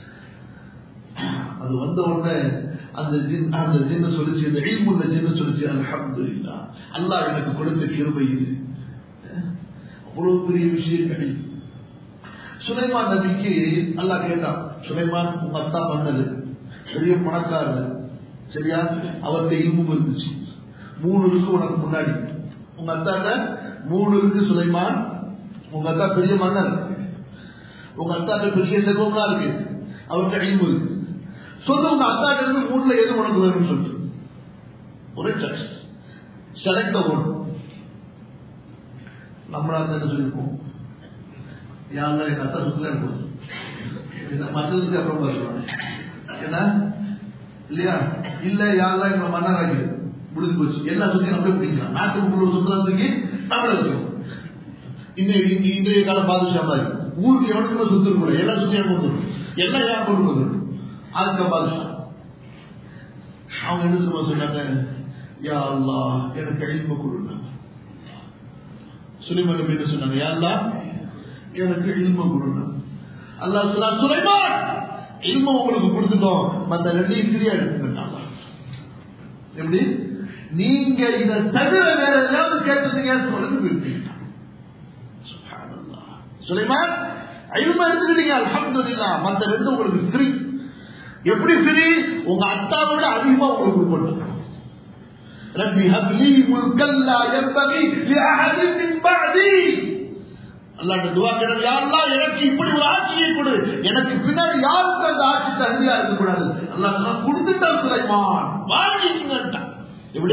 அது வந்த உடனே அந்த ஜின் அந்த ஜின்னு சொல்லிச்சு, இந்த இல்ம் உள்ள ஜின்னு சொல்லிச்சு, அல்ஹம்துலில்லாஹ், அல்லாஹ் எனக்கு கொடுத்த கிருபை இது. அவ்வளவு பெரிய விஷயங்கள். சுலைமான் நபிக்கு அல்லாஹ் கேட்டான், சுலைமான் உங்க அத்தா பண்ணது பெரிய பணக்காரர் சரியா, அவர்கிட்ட இல்மும் இருந்துச்சு, மூணு இருக்கு உனக்கு முன்னாடி, உங்க அத்தாட்ட மூணு இருக்கு சுலைமான், உங்க அத்தா பெரிய மன்னர், உங்க அத்தாட்ட பெரிய செல்வம்லாம் இருக்கு, அவர்கிட்ட இல்மு இருக்கு, சொல்லு உங்க அத்தாட்ட இருந்து மூணுல எது உனக்கு வேணும்னு சொல்லிட்டு ஒரே சாய்ஸ், செலக்ட் ஒன். நம்மளா என்ன சொல்லிருப்போம், யாரெல்லாம் எங்க அத்தா சுத்தல மற்றதுக்கு அப்புறம் சொல்லுவாங்க என்ன இல்லையா, இல்ல யாரெல்லாம் எங்க மன்னர் ஆகிடு முடிஞ்சு போச்சு, எல்லா சுத்தி நம்மளே பிடிக்கலாம், நாட்டுக்கு முழு சுத்தத்துக்கு நம்மளே வச்சுக்கோம். இன்றைய கால பாதுஷா மாதிரி ஊருக்கு எவனுக்குமே சுத்தி இருக்க, எல்லா சுத்தி எனக்கு வந்துடும், எல்லாம் யார் கொண்டு வந்துடும், அதுக்கு பாதுஷா. அவங்க என்ன சொல்ல சொன்னாங்க, யா அல்லாஹ் எனக்கு இல்ம கொடுங்க. சுலைமான் நபி என்ன சொன்னாங்க, யா அல்லாஹ் எனக்கு இல்ம கொடுங்க. அல்லாஹ் சொன்னான், சுலைமான் இல்ம உங்களுக்கு கொடுத்துட்டோம், மற்ற ரெண்டையும் ஃப்ரீயா எடுத்துக்கிட்டாங்க. எப்படி நீங்க இதை தவிர வேற ஏதாவது கேட்டீங்க சொல்லுங்க போயிருக்கீங்க. சுப்ஹானல்லாஹ். சுலைமான் இல்ம எடுத்துக்கிட்டீங்க, அல்ஹம்துலில்லாஹ், மற்ற ரெண்டும் உங்களுக்கு ஃப்ரீ. எப்படி ஃப்ரீ? உங்க அத்தாவோட அதிகமா உங்களுக்கு கொடுக்கணும். ரப்பி ஹப்லி முல்கன் லா யன்பகி லிஅஹதின் மின் பஅதி. அல்லாஹ் துஆ கேட்கிறார், யா அல்லாஹ் எனக்கு இப்படி ஒரு ஆட்சியை கொடு, எனக்கு பின்னாடி யாருக்கும் அந்த ஆட்சி தகுதியா இருக்க கூடாது. அல்லாஹ் சொன்னா கொடுத்துட்டான் சுலைமான், வாங்கிட்டான். எப்படி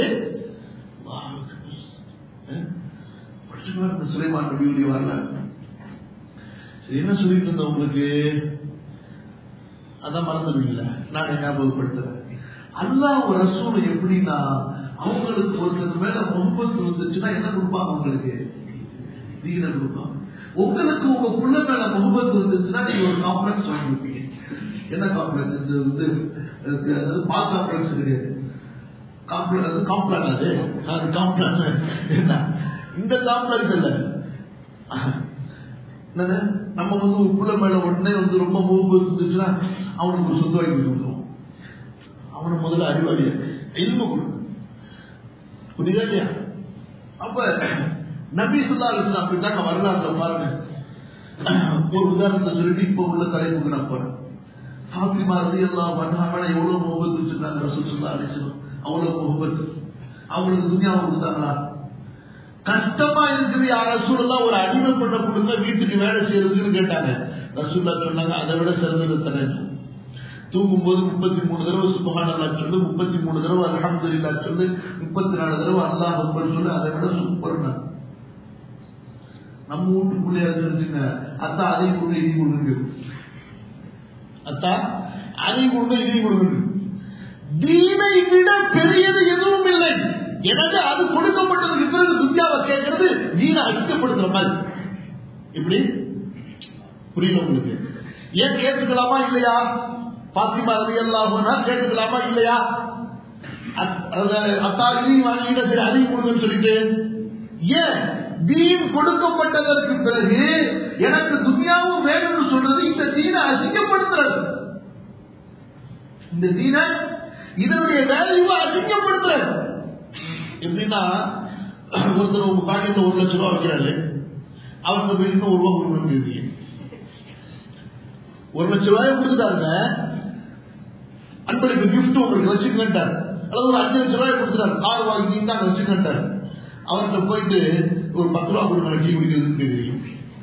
சுலைமான் நபியுடைய வரலாறு என்ன சொல்லிட்டு இருந்த உங்களுக்கு அதான் மறந்துடுவீங்களா, நான் ஞாபகப்படுத்துறேன். அல்லாஹ் ஒரு ரசூல் எப்படின்னா அவங்களுக்கு ஒருத்தர் மேல முகப்பத்து வந்துச்சுன்னா என்ன கொடுப்பாங்க, உங்களுக்கு தீன கொடுப்பாங்க. உங்களுக்கு உங்க புள்ள மேல முகப்பத்து வந்துச்சுன்னா நீங்க ஒரு காம்ப்ளெக்ஸ் வாங்கி வைப்பீங்க. என்ன காம்ப்ளெக்ஸ்? இந்த வந்து பால் காம்ப்ளெக்ஸ் கிடையாது, காம்ப்ளெக்ஸ் காம்ப்ளான், அது அது காம்ப்ளான் என்ன, இந்த காம்ப்ளெக்ஸ் இல்லை. நம்ம வந்து ஒரு புள்ள மேல உடனே வந்து ரொம்ப மூவு இருந்துச்சுன்னா அவனுக்கு ஒரு சொத்து வாங்கி கொடுக்கணும், அவனை முதல்ல அறிவாளிய இல்மு கொடுக்கணும், புரியுதா இல்லையா? அப்ப நபி ஸல்லல்லாஹு அலைஹி வஸல்லம் அப்படித்தாங்க வரலாறுல பாருங்க. ஒரு உதாரணத்தை சொல்லிட்டு இப்ப உள்ள தலைப்புக்கு நான் போறேன். ஃபாத்திமா ரலியல்லாஹு அன்ஹா மேல எவ்வளவு முஹப்பத் வச்சிருக்காங்க ரசூல் ஸல்லல்லாஹு அலைஹி வஸல்லம், அவ்வளவு முஹப்பத். அவங்களுக்கு துன்யாவை கொடுத்தாங்களா? கஷ்டமா இருக்குது யார் ரசூலுல்லாஹ், ஒரு அடிமை பண்ண கொடுங்க வீட்டுக்கு வேலை செய்யறதுன்னு கேட்டாங்க. ரசூலுல்லாஹ் சொன்னாங்க அதை விட சிறந்தது தரேன். தூங்கும் போது முப்பத்தி மூணு தடவை சுப்ஹானல்லாஹ் சொல்லு, முப்பத்தி மூணு தடவை அல்ஹம்துலில்லாஹ் சொல்லு, முப்பத்தி நாலு தடவை அல்லாஹ் அக்பர் சொல்லு, அதை விட சூப்பர். நம்ம வீட்டுக்குள்ளே இருந்துச்சுங்க அத்தா அதை கொண்டு இடி கொடுங்க, அத்தா அதை கொண்டு இடி கொடுங்க. தீனை விட பெரியது எதுவும் இல்லை. எனக்கு அது கொடுக்கப்பட்டதுக்கு பிறகு துன்யாவை கேட்கறது தீனை அழிக்கப்படுத்துற மாதிரி. இப்படி புரியல உங்களுக்கு? ஏன் கேட்டுக்கலாமா இல்லையா? பாத்திமா ரலியல்லாஹு அன்ஹா கேட்டுக்கலாமா இல்லையா? அத்தா இதையும் வாங்கிட்ட சரி அதையும் கொடுங்கன்னு சொல்லிட்டு, ஏன் தீன் கொடுக்கப்பட்டதற்கு பிறகு எனக்கு துன்யாவும் வேணும்னு சொல்றது இந்த தீனை அசிங்கப்படுத்துறது, இந்த தீனை இதனுடைய வேல்யூவை அசிங்கப்படுத்துறது. எப்படின்னா ஒருத்தர் உங்க பாக்கெட்ல ஒரு லட்சம் ரூபாய் வைக்கிறாரு, அவங்க வீட்டுக்கு ஒரு ரூபா கொடுக்கணும், ஒரு லட்சம் ரூபாய் கொடுத்துட்டாருங்க, அன்பளிப்பு கிஃப்ட் உங்களுக்கு வச்சுக்கிட்டார், அல்லது ஒரு அஞ்சு லட்சம் ரூபாய் கொடுத்துட்டாரு, கார் வாங்கிட்டு அங்க வச்சுக்கிட்டார். அவர்கிட்ட போயிட்டு ஒரு பத்து ரூபா கொடுங்க டீ குடிக்கிறதுன்னு தெரியும்.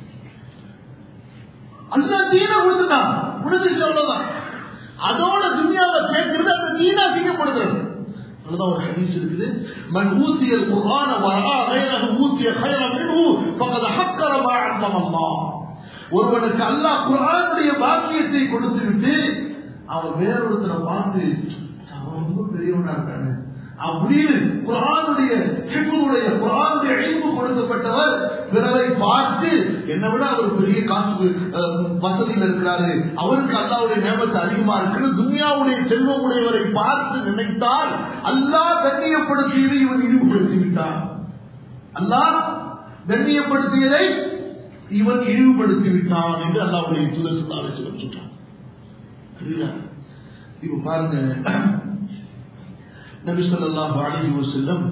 அந்த தீனை கொடுத்துட்டான், முடிஞ்சிச்சு, அவ்வளவுதான். அதோட துன்யாவை கேட்கிறது அந்த தீனை அசிங்கப்படுகிறது. அதுதான் ஒரு ஹதீஸ் இருக்குது, மன் ஊத்திய குர்ஆன வரஆ கைரஹு ஊத்திய கைரன் மின்ஹு ஃபகத் ஹக்கர மா அல்லாஹ். ஒருவனுக்கு அல்லாஹ் குர்ஆனுடைய பாக்கியத்தை கொடுத்து விட்டு அவன் வேறொருத்தரை பார்த்து அவன் ரொம்ப பெரியவனா இருக்கானே அப்படின்னு குர்ஆனுடைய ஹிஃபுடைய குர்ஆனுடைய இல்மு கொடுக்கப்பட்டவர் பிறரை பார்த்து என்னை விட அவர் பெரிய காசு வசதியில் இருக்கிறாரு, அவருக்கு அல்லாஹ்வுடைய நியமத்து அதிகமா இருக்கு, துன்யாவுடைய செல்வம் உடையவரை பார்த்து நினைத்தால் அல்லாஹ் கண்ணியப்படுத்தியதை இவன் இழிவுபடுத்தி விட்டான். அல்லாஹ் கண்ணியப்படுத்தியதை இவன் இழிவுபடுத்தி விட்டான் என்று அல்லாஹ்வுடைய தூதர் ஸல்லல்லாஹு அலைஹி வஸல்லம் சொல்றான். இப்ப பாருங்க, நபி ஸல்லல்லாஹு அலைஹி வஸல்லம்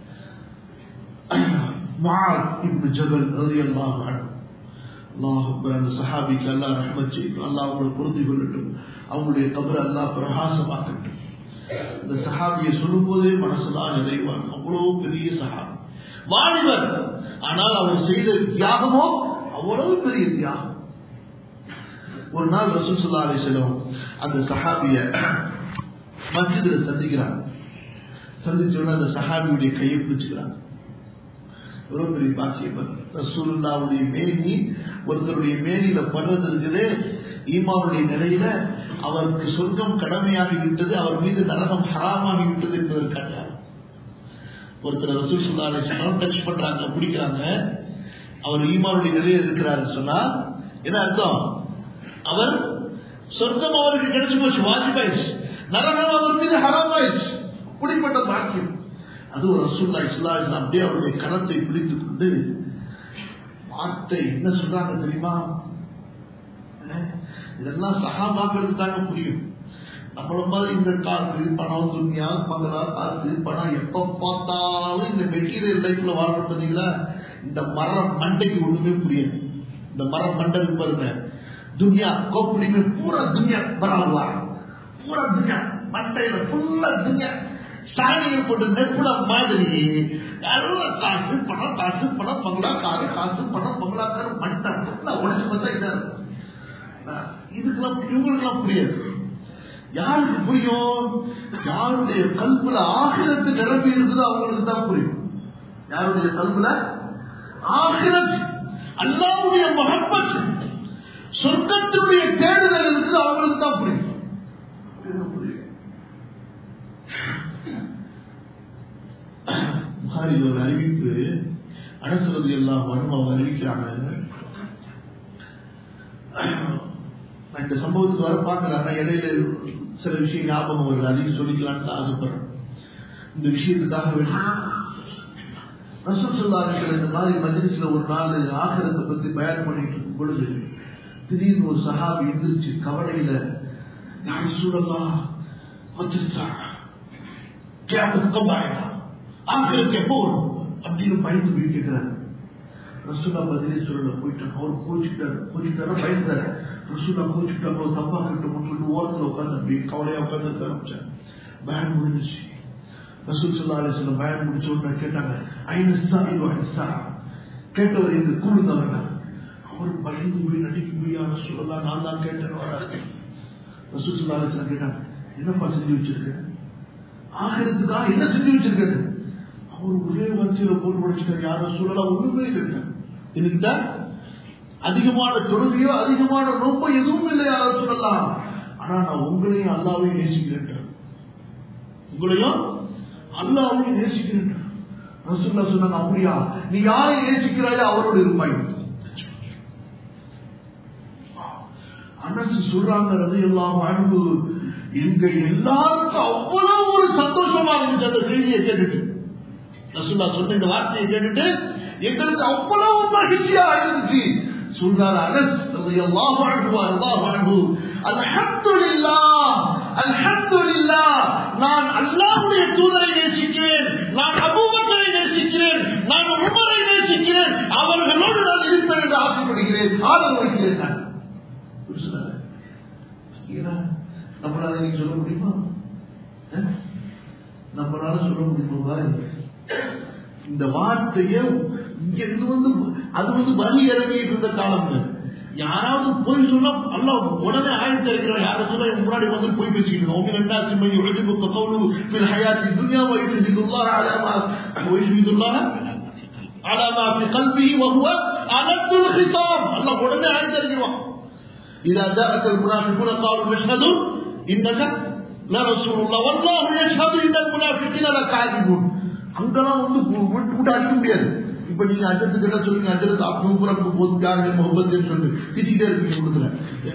முஆத் இப்னு ஜபல் ரலியல்லாஹு அன்ஹு, அல்லாஹ் அக்பர், அந்த சஹாபிக்கு அல்லாஹ் ரஹ்மத் செய்யட்டும், அல்லாஹ் அவங்களை பொருந்தி கொள்ளட்டும், அவங்களுடைய கபரை அல்லாஹ் பிரகாசமாக்கட்டும். இந்த சஹாபியை சொல்லும் போதே மனசுதான் நிறைவான். அவ்வளவு பெரிய சஹாபி, வாலிபர், ஆனால் அவர் செய்த தியாகமோ அவ்வளவு பெரிய தியாகம். ஒரு நாள் ரசூல் ஸல்லல்லாஹு அலைஹி வஸல்லம் அந்த சஹாபியை மஸ்ஜிதில் சந்திக்கிறாங்க. சந்திச்சோன்னா அந்த சஹாபியுடைய கையை பிடிச்சுக்கிறாங்க. எவ்வளவு பெரிய பாக்கியம்! ரசூலுல்லாஹ்வுடைய மேனி ஒருத்தருடைய மேனியில படுறது இருக்குது. ஈமானுடைய நிலையில அவருக்கு சொர்க்கம் கடமையாகிவிட்டது, அவர் மீது நரகம் ஹராமாகிவிட்டது என்பதற்காக ஒருத்தர் ரசூல் ஸல்லல்லாஹு அலைஹி வஸல்லம் டச் பண்றாங்க, பிடிக்கிறாங்க. அவர் ஈமானுடைய நிலையில இருக்கிறாருன்னு சொன்னா என்ன அர்த்தம்? அவர் சொர்க்கம் அவருக்கு கிடைச்சு போச்சு, வாஜிபாயிச்சு, நரகம் அவர் மீது ஹராமாயிச்சு. அப்படிப்பட்ட பாக்கியம். அது ரசூலுல்லாஹி ஸல்லல்லாஹு அலைஹி வஸல்லம் அப்படியே அவருடைய கரத்தை பிடித்துக் கொண்டு வார்த்தை என்ன சொல்றாங்க தெரியுமா? இதெல்லாம் சஹாபாக்களுக்கு தாங்க புரியும். நம்மள மாதிரி இந்த காசு பணம் துன்யா மங்களா காசு பணம் எப்ப பார்த்தாலும் இந்த மெட்டீரியல் லைஃப்ல வாழ்றோம் பார்த்தீங்களா, இந்த மரம் மண்டைக்கு ஒண்ணுமே புரியாது. இந்த மரம் மண்டைக்கு பாருங்க, दुनिया खोपड़ी में पूरा दुनिया भरा हुआ है, पूरा दुनिया மண்டையில ஃபுல்லா दुनिया சாணியை போட்டு நெருப்புல மாதிரி எல்லாம் காசு பணம் காசு பணம் பங்களா காரு காசு பணம் பங்களா காரு மண்டை ஃபுல்லா உடச்சு பார்த்தா இதா இருக்கும். இதுக்கெல்லாம் இவங்களுக்கெல்லாம் புரியாது. யாருக்கு புரியும்? யாருடைய கல்புல ஆகிரத்து நிரம்பி இருக்குதோ அவங்களுக்கு தான் புரியும். யாருடைய கல்புல ஆகிரத் அல்லாஹ்வுடைய முஹப்பத் சொர்க்கத்துடைய தேடுதல் இருக்குது அவங்களுக்கு தான் புரியும். புகாரில் ஒரு அறிவிப்பு, அனஸ் ரலியல்லாஹு அன்ஹு அவங்க அறிவிக்கிறாங்க, இந்த சம்பவத்துக்கு வர பார்க்கறாங்க. இடையில சில விஷயம் ஞாபகம் வருது, அதையும் சொல்லிக்கலான்னு ஆசைப்படுறேன். இந்த விஷயத்துக்காக ரசூல் ஸல்லல்லாஹு அலைஹி வஸல்லம் இந்த மாதிரி மஜ்லிஸ்ல ஒரு நாள் ஆகிரத்தை பத்தி பயான் பண்ணிட்டு இருக்கும் பொழுது திடீர்னு ஒரு சஹாபி எந்திரிச்சு கவலையில, யா ரசூலல்லாஹ் மஜ்லிஸா கியாமத் கப் ஆயேகா, ஆகிரத் எப்போ வரும் அப்படின்னு பயந்து போய் கேட்கிறாரு. ரசூலா பதிலே சொல்லல, போயிட்டாங்க. அவர் கோச்சுட்டாரு கோச்சுட்டாரு பயந்தாரு. ரசூலா கோச்சுட்டாங்க, தப்பா கிட்ட முன்னு ஓரத்தில் உட்காந்து அப்படி கவலையா உட்காந்து ஆரம்பிச்சாங்க. பயான் முடிஞ்சிச்சு. ரசூல் ஸல்லல்லாஹு அலைஹி வஸல்லம் பயான் முடிச்ச உடனே கேட்டாங்க, ஐன ஸாஇல் வ இஸ்ஸா, கேட்டவர் எங்க கூடுதவனா? அவர் பயந்து போய் நடிக்க முடியாத ரசூலுல்லாஹ் நான் தான் கேட்டேன் வராது. ரசூல் ஸல்லல்லாஹு அலைஹி வஸல்லம் கேட்டாங்க, என்னப்பா செஞ்சு வச்சிருக்க? ஆகிரத்துக்கா என்ன செஞ்சு வச்சிருக்காரு? அவர் ஒரே வரிசையில போட்டு முடிச்சுட்டார். யார் ரசூலுல்லாஹ் ஒண்ணுமே இல்லை, எனக்கு தான் அதிகமான தொழுகையோ அதிகமான நோம்போ எதுவும் இல்லை யார் ரசூலுல்லாஹ், ஆனா நான் உங்களையும் அல்லாஹ்வையும் நேசிக்கிறேன், உங்களையும் அல்லாஹ்வையும் நேசிக்கிறேன். ரசூலுல்லாஹ் சொன்னாங்க, அப்படியா, நீ யாரை நேசிக்கிறாயோ அவரோடு இருப்பாய். அனஸ் சொல்றாங்க ரலியல்லாஹு அன்ஹு, எங்க எல்லாருக்கும் அவ்வளவு ஒரு சந்தோஷமா இருந்துச்சு அந்த செய்தியை கேட்டுட்டு. ரசூலுல்லாஹ் சொன்ன இந்த வார்த்தையை கேட்டுட்டு எங்களுக்கு அவ்வளவு மகிழ்ச்சியா இருந்துச்சு. சொல்றாரு அனஸ் ரலியல்லாஹு அன்ஹு அல்லாஹு அன்ஹு, அல்ஹம்துலில்லாஹ் அல்ஹம்துலில்லாஹ், நான் அல்லாஹ்வுடைய தூதரை நேசிக்கிறேன், நான் அபூபக்கரை நேசிக்கிறேன், நான் உமரை நேசிக்கிறேன், அவர்களோடு நான் இருப்பேன் என்று ஆசைப்படுகிறேன், ஆதரவு வைக்கிறேன். நம்மளால நீங்க சொல்ல முடியுமா? நம்மளால சொல்ல முடியுமா? இந்த வார்த்தைய இங்க இது வந்து அது வந்து வரி இறங்கிட்டு இருந்த காலம். யாராவது போய் சொன்னா அல்லாஹ் உடனே ஆயத்தை இருக்கிற யார சொல்ல முன்னாடி வந்து போய் பேசிக்கிட்டு அவங்க ரெண்டாயிரத்தி மையம் எழுதி கவுலு பில் ஹயாத்தி துன்யா வயசுல்லாஹ் அலாமா வயசுல்லாஹ் அலாமா ஃபி கல்பிஹி வஹுவ அலத்துல் கிதாப். அல்லாஹ் உடனே ஆயத்தை இருக்கிறான். إذا جاءك المنافقون قالوا نشهد إنك لرسول الله والله يشهد إن المنافقين لكاذبون. அங்கெல்லாம் வந்து கூட அடிக்க முடியாது. இப்ப நீங்க அஜத்து கிட்ட சொல்லுங்க, அஜரத் அப்பவும் புறப்பு போதுக்காக முகப்பத்துன்னு சொல்லி திட்டிகிட்டே இருக்கீங்க கொடுக்குற.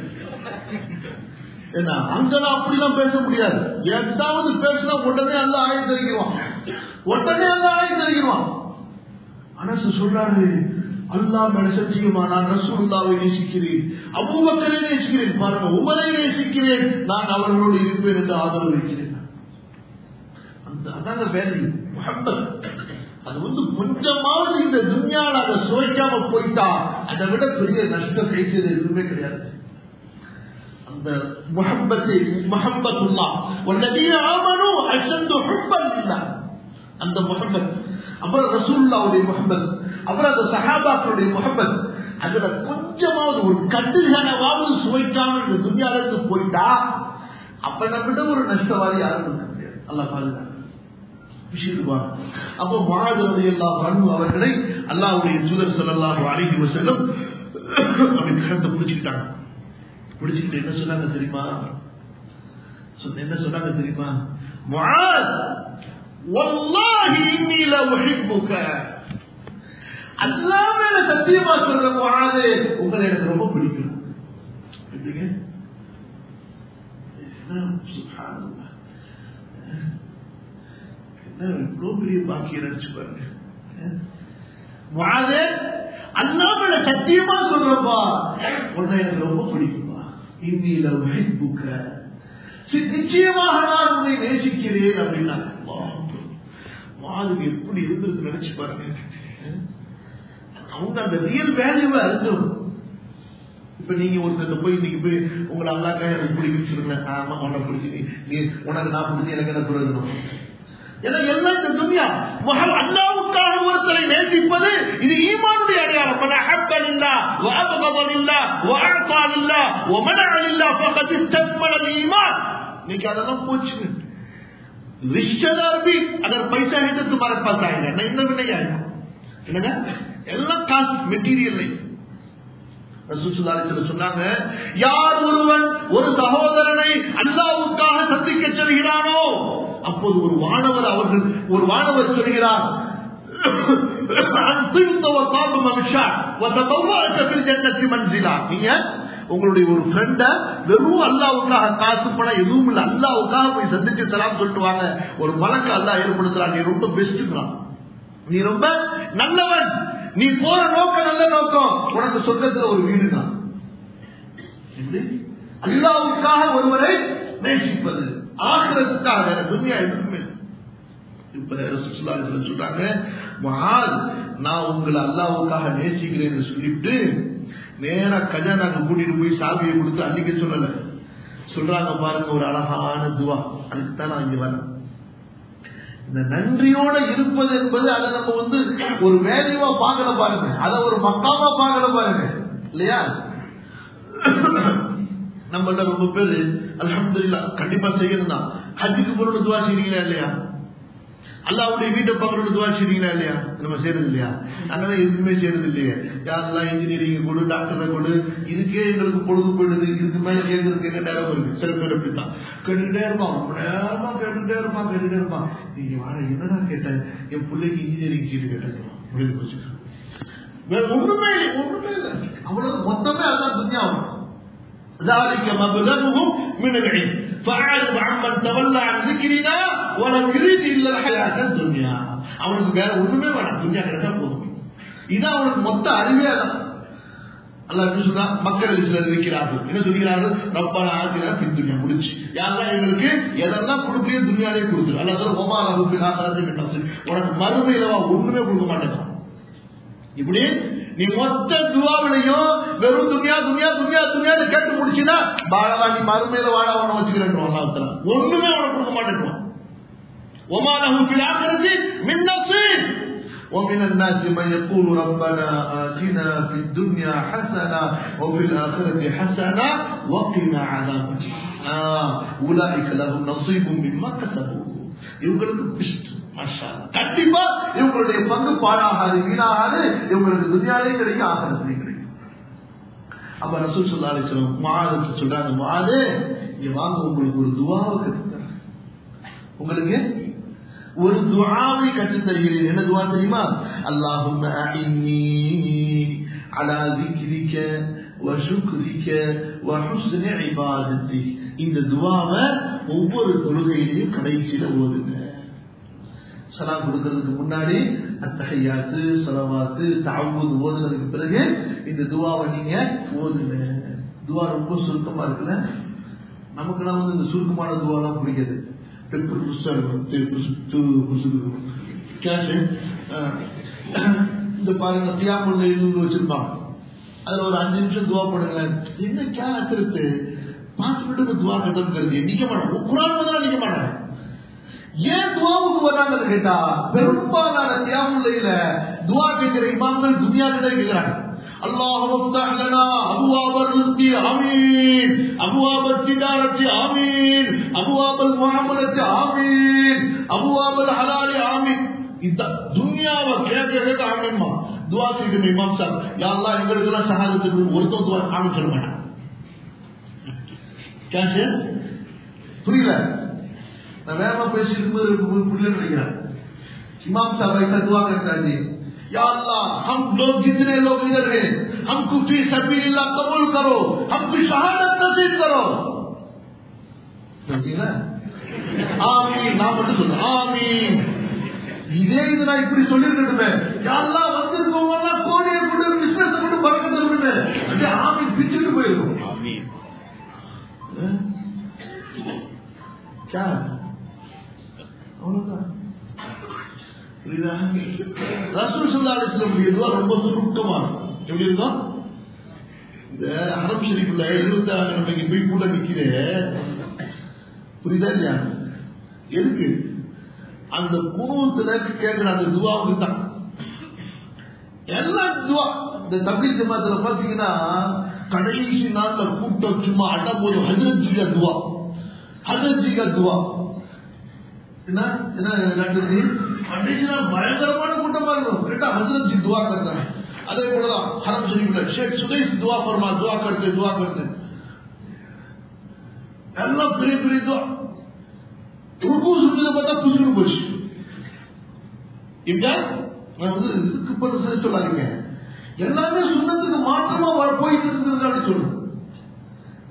ஏன்னா அங்கெல்லாம் அப்படிலாம் பேச முடியாது. எதாவது பேசினா உடனே எல்லாம் ஆயி தெரிவிக்குவான், உடனே எல்லாம் ஆயி தெரிவிக்குவான். அனஸ் சொல்றாரு, அல்லாஹ் மேல சத்தியமா நான் ரசூலுல்லாஹ்வை நேசிக்கிறேன், அபூபக்கரை நேசிக்கிறேன், பாருங்க உமரை நேசிக்கிறேன், நான் அவர்களோடு இருப்பேன் என்று ஆதரவு வைக்கிறேன். அந்த அதாங்க வேல்யூ முஹப்பத். அது வந்து கொஞ்சமாவது இந்த துன்யால அதை சுவைக்காம போயிட்டா அதை விட பெரிய நஷ்டம் கிடைக்கிறது எதுவுமே கிடையாது. அந்த முஹப்பத்தை முஹப்பத்துல்லாஹ் வல்லதீன ஆமனூ அஷத்து ஹுப்பன் லில்லாஹ், அந்த முஹப்பத். அப்புறம் ரசூலுல்லாஹ்வுடைய முஹப்பத், அப்புறம் அந்த சஹாபாக்களுடைய முஹப்பத். அதுல கொஞ்சமாவது ஒரு கட்டுகனவாவது சுவைக்காம இந்த துன்யால இருந்து போயிட்டா அப்ப நம்ம விட ஒரு நஷ்டவாதி யாரும் இருக்க முடியாது. அல்லாஹ் பாருங்க விஷயத்துக்கு. அப்போ முஆத் ரலியல்லாஹு அன்ஹு அவர்களை அல்லாஹ்வுடைய தூதர் ஸல்லல்லாஹு அலைஹி வஸல்லம் அப்படி கழுத்தை பிடிச்சிட்டாங்க. பிடிச்சிட்டு என்ன சொன்னாங்க தெரியுமா? என்ன சொன்னாங்க தெரியுமா? முஆத் வல்லாஹி இன்னி லா உஹிப்புக, அல்லாஹ் மேல சத்தியமா சொல்ற முஆத், உங்களை எனக்கு ரொம்ப பிடிக்கும். எப்படிங்க? சுப்ஹானல்லாஹ், எவ்வளவு பெரிய பாக்கியம் நினைச்சு பாருங்க. முஆத், அல்லாஹ் மேல சத்தியமா சொல்றப்பா உன்னை எனக்கு ரொம்ப பிடிக்கும்பா. இன்னி லா உஹிப்புக, நிச்சயமாக நான் உன்னை நேசிக்கிறேன் அப்படின்னாங்க. முஆதுக்கு எப்படி இருந்திருக்கு நினைச்சு பாருங்க. அவங்க அந்த ரியல் வேல்யூவை அறிஞ்சோம். இப்ப நீங்க ஒருத்தர் போய் இன்னைக்கு போய் உங்களை அல்லாஹ்க்காக எனக்கு பிடிக்குன்னு சொல்லுங்க. ஆமா உன்னை பிடிச்சி நீ உனக்கு நான் பிடிச்சி எனக்கு என்ன பிரயோஜனம்? ஏன்னா எல்லாம் இந்த துன்யா அல்லாஹ்வுக்காக ஒருத்தரை நேசிப்பது இது ஈமானுடைய அடையாளம். மன் அஹப்ப லில்லாஹ் வ அப்கத லில்லாஹ் வ அஅதா லில்லாஹ் வ மனஅ லில்லாஹ் ஃபகத் இஸ்தக்மல ஈமான். இன்னைக்கு அதெல்லாம் போச்சு. रिश्तेदार भी अगर पैसा है तो तुम्हारे पास आएगा, नहीं तो भी नहीं आएगा. என்னங்க எல்லாம் காசு மெட்டீரியல் இல்லை. ரசூல் ஸல்லல்லாஹு அலைஹி வஸல்லம் சொன்னாங்க, யார் ஒருவன் ஒரு சகோதரனை அல்லாஹ்வுக்காக சந்திக்க செல்கிறானோ அப்போது ஒரு வானவர் அவர்கள் ஒரு வானவர் சொல்கிறார், நீங்க உங்களுடைய ஒரு ஃப்ரெண்ட வெறும் அல்லாவுக்காக காசு பணம் எதுவும் இல்லை, அல்லாவுக்காக போய் சந்திச்சு சலாம் சொல்லிட்டு வாங்க. ஒரு பழக்கம் அல்லாஹ் ஏற்படுத்துறான். நீ ரொம்ப பெஸ்ட்ங்கிறான், நீ ரொம்ப நல்லவன், நீ போற நோக்கம் நல்ல நோக்கம், உனக்கு சொர்க்கத்துல ஒரு வீடு தான். அல்லாவுக்காக ஒருவரை நேசிப்பது, ஆகிரத்துக்காக வேற துன்யா எதுவுமே. இப்ப சொல்றாங்க, மஹால் நான் உங்களை அல்லாவுக்காக நேசிக்கிறேன்னு சொல்லிட்டு நேரா கஜானாக்கு கூட்டிட்டு போய் சாவியை கொடுத்து அன்னைக்கு சொல்லல. சொல்றாங்க பாருங்க ஒரு அழகான துவா, அதுக்குத்தான் நான் இங்க வரேன். இந்த நன்றியோட இருப்பது என்பது அதை நம்ம வந்து ஒரு வேல்யூவா பார்க்கல பாருங்க, அதை ஒரு மக்காவா பார்க்கல பாருங்க இல்லையா. நம்மள்ட்ட ரொம்ப பேரு அல்ஹம்துலில்லாஹ் கண்டிப்பா செய்யணும் தான். ஹஜ்ஜுக்கு போறோம்னு துவா செய்றீங்களா இல்லையா, அல்லாஹ்வுடைய வீட்டை பார்க்கறோம்னு துவா செய்றீங்களா இல்லையா, நம்ம செய்யறது இல்லையா. அதனால எதுவுமே செய்யறது இல்லையே. யாரெல்லாம் இன்ஜினியரிங் கொடு, டாக்டரை கொடு, இதுக்கே எங்களுக்கு பொழுது போயிடுது, இதுக்கு மேல கேட்கறதுக்கு எங்க நேரம் இருக்கு. சில பேர் அப்படித்தான் கேட்டுட்டே இருப்பான், ரொம்ப நேரமா கேட்டுட்டே இருப்பான் கேட்டுட்டே இருப்பான் நீங்க வாழ என்னடா கேட்டேன், என் பிள்ளைக்கு இன்ஜினியரிங் சீட்டு கேட்டேன், முடிவு போச்சு. வேற ஒண்ணுமே ஒண்ணுமே இல்லை, அவ்வளவு மொத்தமே அதான் துன்யாவும். ذلك مبلغهم من العلم فأعرض عمن تولى عن ذكرنا ولم يريد إلا الحياة الدنيا. அவனுக்கு வேற ஒண்ணுமே வேணாம், துன்யா கிடைச்சா போதும். இதான் அவனுக்கு மொத்த அறிவே தான். அல்லாஹ் என்ன சொல்றா, மக்கள் சிலர் இருக்கிறார்கள், என்ன சொல்கிறார்கள், ரப்பனா ஆத்தினா ஃபித் துன்யா, முடிச்சு யாரெல்லாம் எங்களுக்கு எதெல்லாம் கொடுக்கலையோ துன்யாலே கொடுத்துரு. அல்லாஹ் சொல்ற ஒமா லஹு ஃபில் ஆখিরাতি மின் நஸீர், உனக்கு மறுமையில ஒண்ணுமே கொடுக்க மாட்டேங்கிறான். இப்படி நீ மொத்த துவாவிலையும் வெறும் துன்யா துன்யா துன்யா துன்யான்னு கேட்டு முடிச்சுன்னா பாலவா நீ மறுமையில வாழ அவனை வச்சுக்கிறேன், ஒண்ணுமே அவனை கொடுக்க மாட்டேன். وما له في الآخرة من نصيب ومن الناس من يقول ربنا آتنا في الدنيا حسنة وفي الآخرة حسنة وقنا عذاب النار أولئك لهم نصيب مما كسبوا. இவங்களுக்கு பெஸ்ட் மாஷா அல்லாஹ், கண்டிப்பா இவங்களுடைய பங்கு பாழாகாது, வீணாகாது, இவங்களுக்கு துன்யாலே கிடைக்கும், ஆகிரத்திலே கிடைக்கும். அப்ப ரசூல் ஸல்லல்லாஹு அலைஹி வஸல்லம் முஆதுக்கு சொல்றாங்க, முஆது இங்க வாங்க, உங்களுக்கு ஒரு துஆவை கற்றுத்தரேன், உங்களுக்கு ஒரு துஆவை கற்றுத் தருகிறேன். என்ன துஆ தெரியுமா? அல்லாஹும்ம அஇன்னி அலா ذிக்ரிக வ ஷுக்ரிக வ ஹுஸ்னி இபாதத்தி. இந்த துஆவை ஒவ்வொரு தொழுகையிலையும் கடைசியில ஓதுங்க. சலாம் கொடுக்கிறதுக்கு முன்னாடி அத்தஹியாத்து, ஸலவாத்து, தஅவ்வுத் ஓதுனதுக்கு பிறகு இந்த துஆவை நீங்க ஓதுங்க. துஆ ரொம்ப சுருக்கமா இருக்குல்ல, நமக்கு எல்லாம் வந்து இந்த சுருக்கமான துஆலாம் பிடிக்காது. இந்த பாருங்க தியாமுல் எழுநூறு வச்சிருப்பாங்க, அதுல ஒரு அஞ்சு நிமிஷம் துவா பண்ணுங்க. என்ன கே அத்திருத்து பாத்து மினிட் துவா கதம்ங்கிறது நிக்க மாட்டாங்க, குரான் முதல்ல நிக்க மாட்டாங்க. ஏன் துவாவுக்கு வராங்கன்னு கேட்டா, பெரும்பாலான தியாமுல்லையில துவா கேட்கிற இமாம்கள் துனியாவிலே கேட்கிறாங்க. அல்லாஹ் வஃப்தஹ் லனா அபுவாபர் ரிஸ்கி ஆமீன், அபுவாபத் திஜாரத்தி ஆமீன், அபுவாபல் முஆமலத்தி ஆமீன், அபுவாபல் ஹலாலி ஆமீன். இந்த துனியாவை கேட்க கேட்க ஆமீன்மா துவா கேட்கிற இமாம் சார், யா அல்லாஹ் எங்களுக்கு எல்லாம் ஷஹாதத்துக்கு ஒருத்தன் துவா ஆமீன் சொல்ல மாட்டான். கேட்க புரியல, நான் வேகமா பேசிட்டு புரியல நினைக்கிறேன். इमाम साहब ऐसा दुआ करता है, या अल्लाह हम लोग जितने लोग इधर हैं हमको फी सबीलिल्लाह कबूल करो, हमको शहादत नसीब करो. समझिए ना, आमीन. நான் மட்டும் சொல்றேன் ஆமீன். இதே இது நான் இப்படி சொல்லிருக்கணுமே, யா அல்லாஹ் வந்திருக்கவங்க கோடியை கொண்டு பிசினஸ் கொண்டு பறக்கத்தை விடுமே, அப்படியே ஆமீன் பிச்சுட்டு போயிருக்கும். ஆமீன் क्या அவ்வளவுதான். ரசூல் ஸல்லல்லாஹு அலைஹி வஸல்லம் துஆ ரொம்ப சுருக்கமா இருக்கும். எப்படி இருக்கும்? இந்த ஹரம் ஷரீஃப்ல எழுபத்தி ஆறு நம்ம போய் கூட நிக்கிறே, புரியுதா இல்லையா? எதுக்கு? அந்த குனூத்துல கேட்கிற அந்த துஆவுக்கு தான். எல்லா துஆ இந்த தப்லீக் ஜமாத்துல பாத்தீங்கன்னா கடைசி நாள்ல கூட்டம் சும்மா அடம்போது ஹஜ்ரத் ஜிகா துஆ, ஹஜ்ரத் ஜிகா துஆ என்ன என்ன நடந்தது? கடைசியில பயங்கரமான கூட்டமா இருக்கும். கேட்டா ஹஜ்ரத் ஜி துஆ करताங்க. அதே போலதான் ஹரம் ஷரீஃப்ல ஷேக் சுதைஸ் துஆ ஃபர்மா, துஆ करते துஆ करते எல்லாம் பெரிய பெரிய துஆ. ருக்கு சுஜூத பார்த்தா புசுன்னு போச்சு. இப்ப நான் வந்து இதுக்கு பண்ண சொல்லாதீங்க, எல்லாமே சுண்ணத்துக்கு மாற்றமா வர போயிட்டு இருக்கிறது சொல்லுங்க.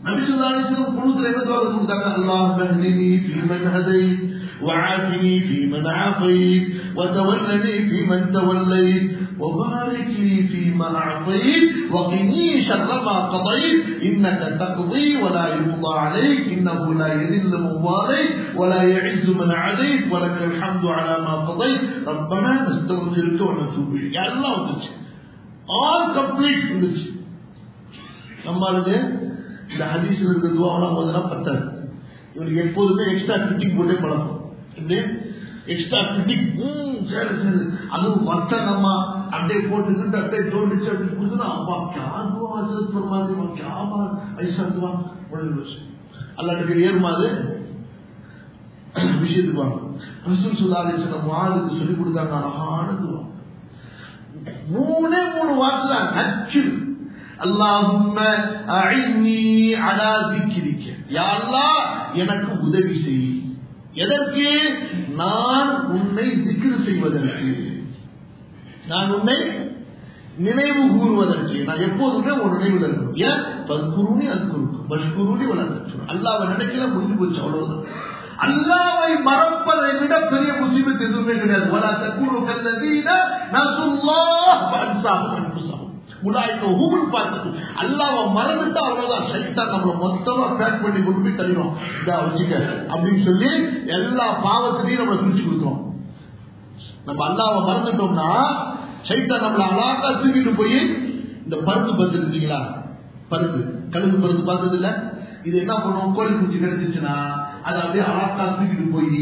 நபி ஸல்லல்லாஹு அலைஹி வஸல்லம் குனூத்ல என்ன துஆ கொடுத்தாங்க? அல்லாஹும்ம ஹ்தினி ஃபீமன் ஹதைத் وعافني فيمن عافيت وتولني فيمن توليت وبارك لي فيما أعطيت وقني شر ما قضيت إنك تقضي ولا يقضى عليك إنه لا يذل من واليت ولا يعز من عاديت ولك الحمد على ما قضيت ربنا نستغفرك ونتوب إليك. يا الله வந்துச்சு, all complete இருந்துச்சு. நம்மளுக்கு இந்த ஹதீஸ்ல இருக்க துஆலாம் ஓதுனா பத்தாது. இவருக்கு எப்போதுமே எக்ஸ்ட்ரா ஃபிட்டிங் போட்டே பழக்கம். இப்படி எக்ஸ்ட்ரா ஃபிட்டிங் சரி சரி அதுவும் வர்த்தகமா அப்படியே போட்டுக்கிட்டு அப்படியே தோண்டிச்சு அப்படி கொடுத்துனா அப்பா கியாதுவா ஹசரத் பரமாத்மா கியாமா ஐசா துவா முடிஞ்சு அல்லாஹ்க்கு ஏறுமாது விஷயத்துக்கு வாங்க. ரசூல் ஸல்லல்லாஹு அலைஹி வஸல்லம் முஆதுக்கு சொல்லி கொடுத்தாங்க அழகான துவா. மூணே மூணு வார்த்தை நச்சு. அல்லாஹும்ம அஇன்னி அலா ذிக்ரிக, யா அல்லாஹ் எனக்கு உதவி செய். எதற்கு? நான் உன்னை zikr செய்வதற்கு, நான் உன்னை நினைவு கூறுவதற்கு. நான் எப்போதுமே ஒரு நினைவில் இருக்கணும். ஏன்? பல்குருணி அல்குருக்கு பல்குருணி வளர்த்து அல்லாஹ்வை நினைக்கல முடிஞ்சு போச்சு, அவ்வளவுதான். அல்லாஹ்வை மறப்பதை விட பெரிய முசீபத் எதுவுமே கிடையாது. வலா தகுனு கல்லதீன நஸுல்லாஹ் ஃபஅன்ஸாஹும் அன்ஃபுஸஹும் உலாயிக ஹுமுல் ஃபாசிகூன். அல்லாஹ்வை மறந்துட்டா அவ்வளவுதான், சைத்தான் நம்மள மொத்தமா பேக் பண்ணி கொண்டு போய் தள்ளிடும். இதா வச்சுக்க அப்படின்னு சொல்லி எல்லா பாவத்திலையும் நம்மளை பிரிச்சு கொடுத்துரும். நம்ம அல்லாஹ்வை மறந்துட்டோம்னா சைத்தான் நம்மள அழகா தூக்கிட்டு போய் இந்த பருத்து பருத்து இருக்கீங்களா, பருத்து கழுகு பருத்து பார்த்தது இல்ல, இது என்ன பண்ணுவோம்? கோழி குஞ்சு கிடைச்சிச்சுன்னா அதை அப்படியே அழகா தூக்கிட்டு போய்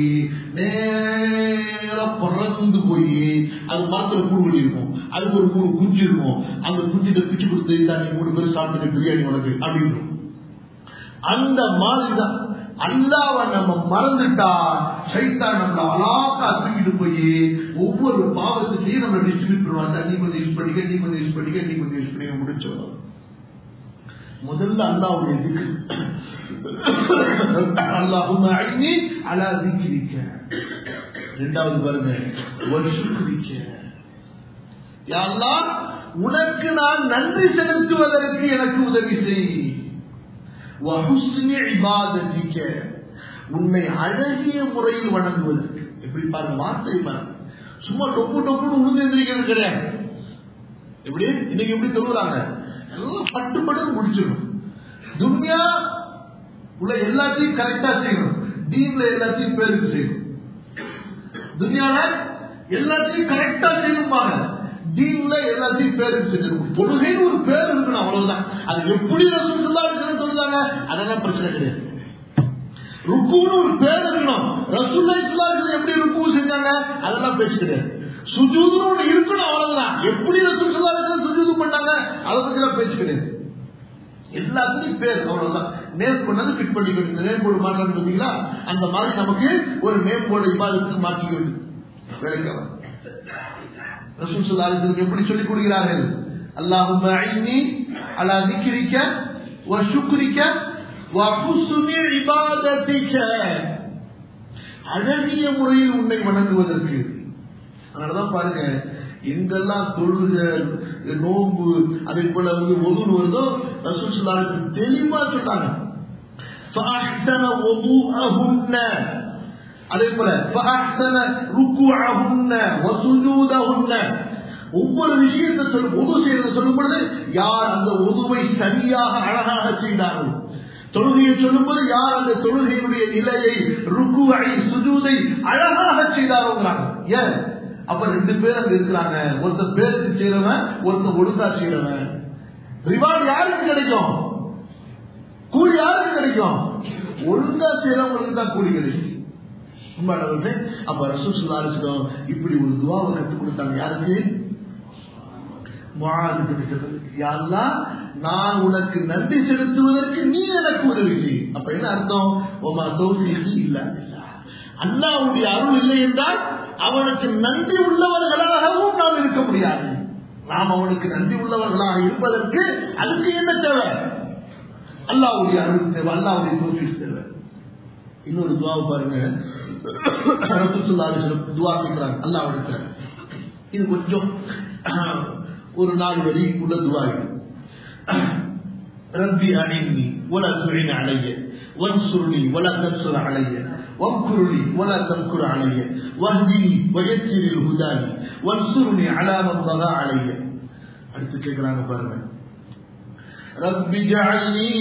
நேரம் பறந்து போய் அது மரத்துல கூடு கட்டி இருக்கும், அதுக்கு ஒரு மூணு குஞ்சு இருக்கும். அந்த குஞ்சிட்ட பிச்சு கொடுத்து நீ மூணு பேர் சாப்பிட்டு பிரியாணி உனக்கு அப்படின்னு. அந்த மாதிரிதான் அல்லாஹ்வை நம்ம மறந்துட்டா சைத்தான் நம்மள அழகா தூக்கிட்டு போய் ஒவ்வொரு பாவத்தையும் நம்ம டிஸ்ட்ரிபியூட் பண்ணுவாங்க. நீ கொஞ்சம் யூஸ் பண்ணிக்க, நீ கொஞ்சம் யூஸ் பண்ணிக்க, நீ கொஞ்சம் யூஸ் பண்ணிக்க முடிச்சு. முதல்ல அல்லாஹ்வுடைய zikr. அல்லாஹும்ம அஇன்னி அலா ذிக்ரிக. இரண்டாவது பாருங்க வஷ்குரிக, யா அல்லாஹ் உனக்கு நான் நன்றி செலுத்துவதற்கு எனக்கு உதவி செய். வஹுஸ்னி இபாதத்திக, உன்னை அழகிய முறையில் வணங்குவதற்கு. எப்படி பாருங்க வார்த்தை பாருங்க, சும்மா டொப்பு டொப்புன்னு உழுந்து எந்திரிக்கிறது கிடையாது. எப்படி இன்னைக்கு எப்படி சொல்லுறாங்க, எல்லாம் பட்டு பட்டு முடிச்சிடும். துன்யா உள்ள எல்லாத்தையும் கரெக்டா செய்யணும், தீன்ல எல்லாத்தையும் பேருக்கு செய்யணும். துன்யால எல்லாத்தையும் கரெக்டா செய்யணும்பாங்க, தீன்ல எல்லாத்தையும் பேருக்கு செய்யணும். தொழுகைன்னு ஒரு பேர் இருக்கணும், அவ்வளவுதான். அது எப்படி ரசூல் ஸல்லல்லாஹு அலைஹி வஸல்லம் சொல்றாங்க அதெல்லாம் பிரச்சனை கிடையாது. ருக்குன்னு ஒரு பேர் இருக்கணும், ரசூல் ஸல்லல்லாஹு அலைஹி வஸல்லம் எப்படி ருக்கு செஞ்சாங்க அதெல்லாம் பேச்சு கிடையாது. சுஜூதுன்னு ஒண்ணு இருக்கணும், அவ்வளவுதான். எப்படி ரசூல் ஸல்லல்லாஹு அலைஹி வஸல்லம் சுஜூது பண்ணாங்க அதை பத்தி எல்லாம் பேச்சு கிடையாது. எல்லாத்துக்கும் பேர் அவ்வளவுதான். நேர் பண்ணது ஃபிட் பண்ணிக்கணும். நேர்கோடு மாற்றம் சொன்னீங்களா, அந்த மாதிரி நமக்கு ஒரு நேர்கோடு இபாதத்துக்கு மாற்றிக்க வேண்டும். வேலைக்காக ரசூல் ஸல்லல்லாஹு அலைஹி வஸல்லம் எப்படி சொல்லிக் கொடுக்கிறார்கள்? அல்லாஹும்ம அஇன்னி அலா ذிக்ரிக வ ஷுக்ரிக வ ஹுஸ்னி இபாதத்திக, அழகிய முறையில் உன்னை வணங்குவதற்கு. அதனாலதான் பாருங்க, எங்கெல்லாம் தொழுக நோம்பு அதே போல வந்து ஒதுன்னு வருதோ ரசூல் ஸல்லல்லாஹு அலைஹி வஸல்லம் தெளிவா சொன்னாங்க. فأحسن وضوءهن, அதே போல فأحسن ركوعهن وسجودهن. ஒவ்வொரு விஷயத்தை சொல்லும் ஒது செய்யறது சொல்லும் பொழுது யார் அந்த ஒதுவை சரியாக அழகாக செய்தார்கள், தொழுகையை சொல்லும் போது யார் அந்த தொழுகையினுடைய நிலையை ருக்குவை சுஜூதை அழகாக செய்தாரோங்கிறாங்க. ஏன்? அப்ப ரெண்டு பேர் அங்க இருக்கிறாங்க, ஒருத்தர் பேருக்கு செய்யறவன், ஒருத்தர் ஒழுங்கா செய்யறவன். ரிவார்டு யாருக்கு கிடைக்கும்? கூலி யாருக்கு கிடைக்கும்? ஒழுங்கா செய்யறவங்களுக்கு தான் கூலி கிடைக்கும். அப்ப ரசூல் ஸல்லல்லாஹு அலைஹி வஸல்லம் இப்படி ஒரு துஆவை கற்றுக் கொடுத்தாங்க. யாருக்கு? முஆதுக்கு. யா அல்லாஹ் நான் உனக்கு நன்றி செலுத்துவதற்கு நீ எனக்கு உதவி செய். அப்ப என்ன அர்த்தம்? வமா தௌஃபீகி இல்லா பில்லாஹ், அல்லாஹ்வுடைய அருள் இல்லை என்றால் அவனுக்கு நன்றி உள்ளவர்களாகவும் நாம் இருக்க முடியாது. நாம் அவனுக்கு நன்றி உள்ளவர்களாக இருப்பதற்கு அதுக்கு என்ன தேவை? அல்லாஹ்வுடைய அருள் தேவை, அல்லாஹ்வுடைய தௌஃபீக் தேவை. இன்னொரு துஆவை பாருங்க, ரசூல் ஸல்லல்லாஹு அலைஹி வஸல்லம் துஆ கேக்குறாங்க அல்லாஹ்விடத்துல. இது கொஞ்சம் ஒரு நாலு வரி உள்ள துஆ. ربي أعني ولا تعين علي وانصرني ولا تنصر علي وامكر لي ولا تمكر علي واهدني ويسر الهدى لي وانصرني على من بغى علي. அடுத்து கேக்குறாங்க பாருங்க, رب اجعلني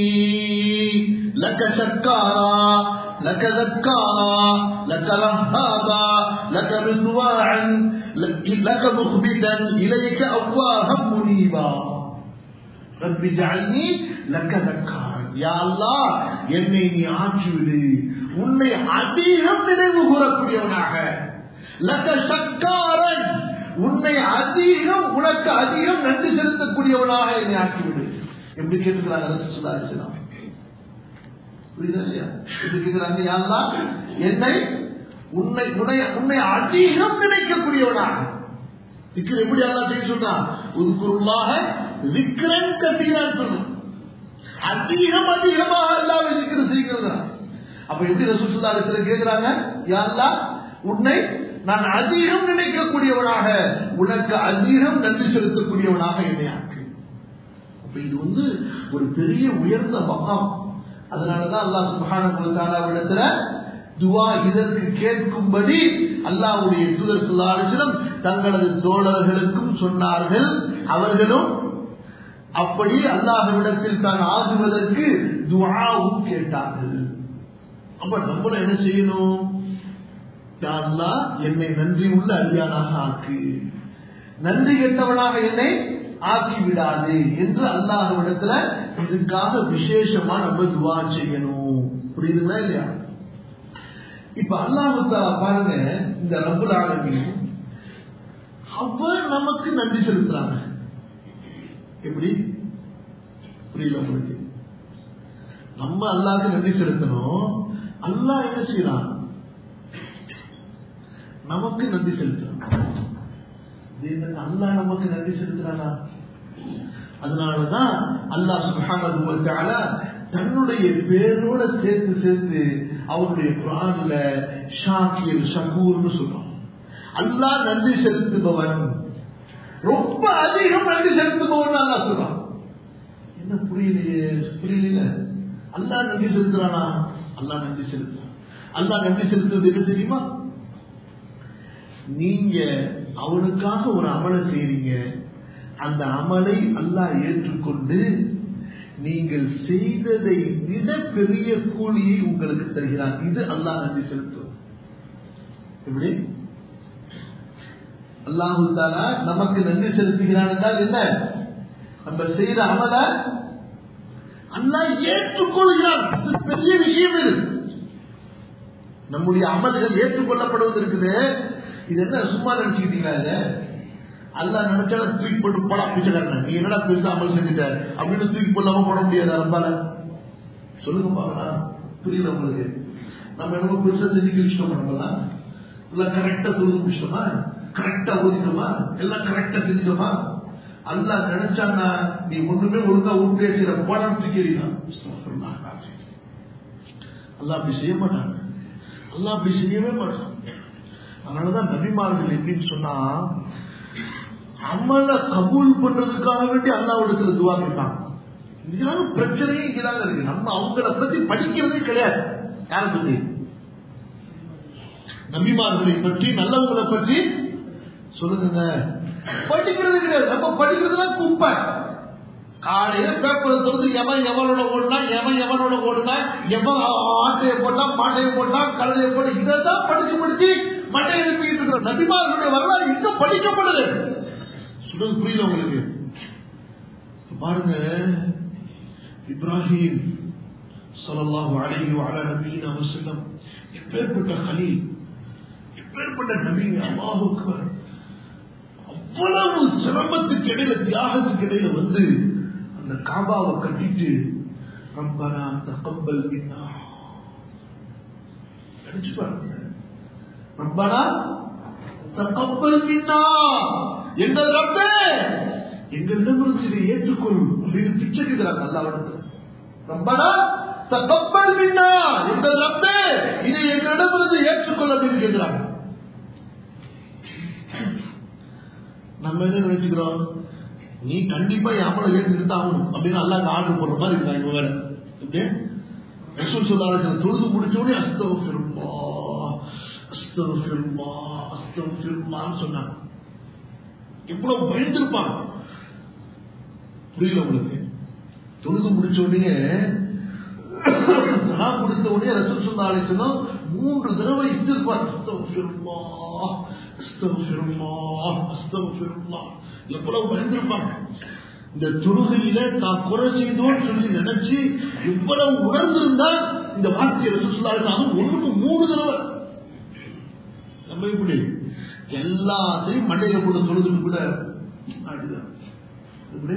لك شكارا لك ذكارا لك رهابا لك رضواعا لك مخبتا إليك أواها منيبا. رب اجعلني لك ذكارا. يا الله என்னை நீ ஆக்கிவிடு உன்னை அதிகம் நினைவு கூறக்கூடியவனாக, லக சக்காரன் உன்னை அதிகம் உனக்கு அதிகம் நன்றி செலுத்தக்கூடியவனாக என்னை ஆக்கிவிடு. எப்படி கேட்டுக்கிறாங்க ரசூலுல்லாஹி ஸல்லல்லாஹு அலைஹி வஸல்லம்? புரியுதா இல்லையா? எப்படி கேட்கிறாங்க, யா அல்லாஹ் என்னை உன்னை உன்னை அதிகம் நினைக்கக்கூடியவனாக. திக்ர் எப்படி அல்லாஹ் செய்ய சொல்றான்? உذ்குருல்லாஹ ذிக்ரன் கதீரன் சொல்றான். அதிகம் அதிகமாக அல்லாஹ்வை திக்ர் செய்கிறதா. அப்ப எப்படி ரசூலுல்லாஹி ஸல்லல்லாஹு அலைஹி வஸல்லம் கேக்குறாங்க, யா அல்லாஹ் உன்னை நான் அதிகம் நினைக்கக்கூடியவனாக உனக்கு அதிகம் நன்றி செலுத்தக்கூடியவனாக என்னை ஆக்கு. அப்ப இது வந்து ஒரு பெரிய உயர்ந்த மகாம். அதனாலதான் அல்லாஹ் சுப்ஹானஹு வ தஆலாவிடத்துல துஆ இதற்கு கேட்கும்படி அல்லாஹ்வுடைய தூதர் ஸல்லல்லாஹு அலைஹி வஸல்லம் தங்களது தோழர்களுக்கும் சொன்னார்கள். அவர்களும் அப்படி அல்லாஹ்விடத்தில் தான் ஆகுவதற்கு துஆவும் கேட்டார்கள். அப்ப நம்மள என்ன செய்யணும்? யா அல்லாஹ் என்னை நன்றி உள்ள அடியானாக ஆக்கு, நன்றி கெட்டவனாக என்னை ஆக்கி விடாது என்று அல்லாஹ்விடத்துல இதுக்காக விசேஷமா நம்ம துஆ செய்யணும். புரியுதுங்களா இல்லையா? இப்ப அல்லாஹ் தஆலா பாருங்க, இந்த ரப்புல் ஆலமீன் அவர் நமக்கு நன்றி செலுத்துறாங்க. எப்படி? புரியல உங்களுக்கு? நம்ம அல்லாஹ்க்கு நன்றி செலுத்தணும். அல்லாஹ் என்ன செய்யறான்? நமக்கு நன்றி செலுத்துறான். அல்லாஹ் நமக்கு நன்றி செலுத்துறானா? அதனாலதான் அல்லாஹ் சுப்ஹானஹு வ தஆலா தன்னுடைய பேரோட சேர்த்து சேர்த்து அவருடைய குர்ஆன்ல ஷாக்கிர் ஷகூர்னு சொல்றான். அல்லாஹ் நன்றி செலுத்துபவன், ரொம்ப அதிகம் நன்றி செலுத்துபவன் அல்லாஹ் சொல்றான். என்ன புரியலையே? புரியல. அல்லாஹ் நன்றி செலுத்துறானா? அல்லாஹ் நன்றி செலுத்துறான். அல்லாஹ் நன்றி செலுத்துவது என்ன தெரியுமா? நீங்க அவனுக்காக ஒரு அமலை செய்றீங்க, அந்த அமலை அல்லாஹ் ஏற்றுக்கொண்டு நீங்கள் செய்ததை விட பெரிய கூலியை உங்களுக்கு தருகிறான். இது அல்லாஹ் நன்றி செலுத்தும். எப்படி? அல்லாஹு தஆலா நமக்கு நன்றி செலுத்துகிறான் என்றால் என்ன? நம்ம செய்த அமல அல்லாஹ் ஏற்றுக்கொள்கிறான். பெரிய விஷயம் இது. நம்முடைய அமல்கள் ஏற்றுக்கொள்ளப்படுவது இருக்குது. இது என்ன சும்மா நினைச்சுக்கிட்டீங்களா? அல்லாஹ் நினைச்சா தூக்கி போட்டு போடா பிச்சைக்காரன், நீ என்னடா பெருசா அமல் செஞ்சுட்ட அப்படின்னு தூக்கி போடலாம போட முடியாது. ரொம்பால சொல்லுங்க பாக்கலாம். புரியல உங்களுக்கு? நம்ம என்ன பெருசா செஞ்சு கிழிச்சிட்டோம் பண்ணலாம்? எல்லாம் கரெக்டா தொழுது முடிச்சிட்டோமா? கரெக்டா ஓதிட்டோமா? எல்லாம் கரெக்டா செஞ்சிட்டோமா? அல்லாஹ் நினைச்சான்னா நீ ஒண்ணுமே ஒழுங்கா உருப்படியா செய்யற போடான்னு தூக்கி எறியலாம். அல்லாஹ் அப்படி செய்ய மாட்டாங்க. அல்லாஹ் அப்படி செய்யவே மாட்டான். அதனாலதான் நபிமார்கள் எப்படின்னு சொன்னா அமல கபூல் பண்றதுக்காக வேண்டி அல்லாஹ்விடத்துல துஆ கேட்டாங்க. இதனால பிரச்சனையே இங்கதாங்க இருக்கு. நம்ம அவங்கள பத்தி படிக்கிறதே கிடையாது. யாரை பத்தி? நபிமார்களை பற்றி, நல்லவங்களை பற்றி சொல்லுங்க. படிக்கிறது கிடையாது. நம்ம படிக்கிறதுலாம் குப்பை. காலையில பேப்பர் திறந்து எவன் எவனோட ஓடுனா, எவன் எவனோட ஓடுனா, எவன் ஆட்டையை போட்டா, பாட்டையை போட்டா, கழுதையை போட்டா, இதான் படிச்சு படிச்சு மட்டை எழுப்பிட்டு இருக்கிறோம். நபிமார்களுடைய வரலாறு இன்னும் படிக்கப்படுது. சொல்றது புரியல உங்களுக்கு? பாருங்க, இப்ராஹிம் ஸல்லல்லாஹு அலைஹி வஅலா நபியினா வஸல்லம் எப்பேற்பட்ட கலீல், எப்பேற்பட்ட நபி. அல்லாஹு அக்பர். அவ்வளவு சிரமத்துக்கு இடையில, தியாகத்துக்கு இடையில வந்து அந்த காபாவை கட்டிட்டு ரப்பனா தகப்பல் மின்னா நினைச்சு பாருங்க. ரப்பனா தகப்பல் மின்னா, எங்கள் ரப்பே எங்களிடமிருந்து இதை ஏற்றுக்கொள் அப்படின்னு பிச்சை கேட்கிறாங்க அல்லாஹ்விடத்தில். ரப்பனா தகப்பல் மின்னா, எங்கள் ரப்பே இதை எங்களிடமிருந்து ஏற்றுக்கொள் அப்படின்னு கேட்கிறாங்க. நம்ம என்ன நினைச்சுக்கிறோம்? நீ கண்டிப்பா யாமலை ஏற்றுக்கிட்டு ஆகணும் அப்படின்னு அல்லாஹ் ஆர்டர் போடுற மாதிரி இருக்காங்க வேற. ஓகே, ரசூல் ஸல்லல்லாஹு அலைஹி வஸல்லம் தொழுது முடிச்சோடனே அஸ்தக்ஃபிருல்லாஹ் அஸ்தக்ஃபிருல்லாஹ் அஸ்தக்ஃபிருல்லாஹ்னு சொன்னாங்க. எவ்வளவு பயந்துருப்பாங்க புரியல உங்களுக்கு. தொழுது முடிச்ச உடனே சலாம் கொடுத்த உடனே ரசூல் ஸல்லல்லாஹு அலைஹி வஸல்லம் மூன்று தடவை இஸ்திக்ஃபார் அஸ்தக்ஃபிருல்லாஹ் அஸ்தக்ஃபிருல்லாஹ் அஸ்தக்ஃபிருல்லாஹ். எவ்வளவு பயந்துருப்பாங்க. இந்த தொழுகையில தான் குறை செய்தோன்னு சொல்லி நினைச்சு இவ்வளவு உணர்ந்திருந்தால் இந்த வார்த்தையை ரசூல் ஸல்லல்லாஹு அலைஹி வஸல்லம் ஒன்றுக்கு மூணு தடவை. நம்ம இப்படி எல்லாத்தையும் மண்டையில போட்டு தொழுதுட்டு கூட அப்படிதான் இப்படி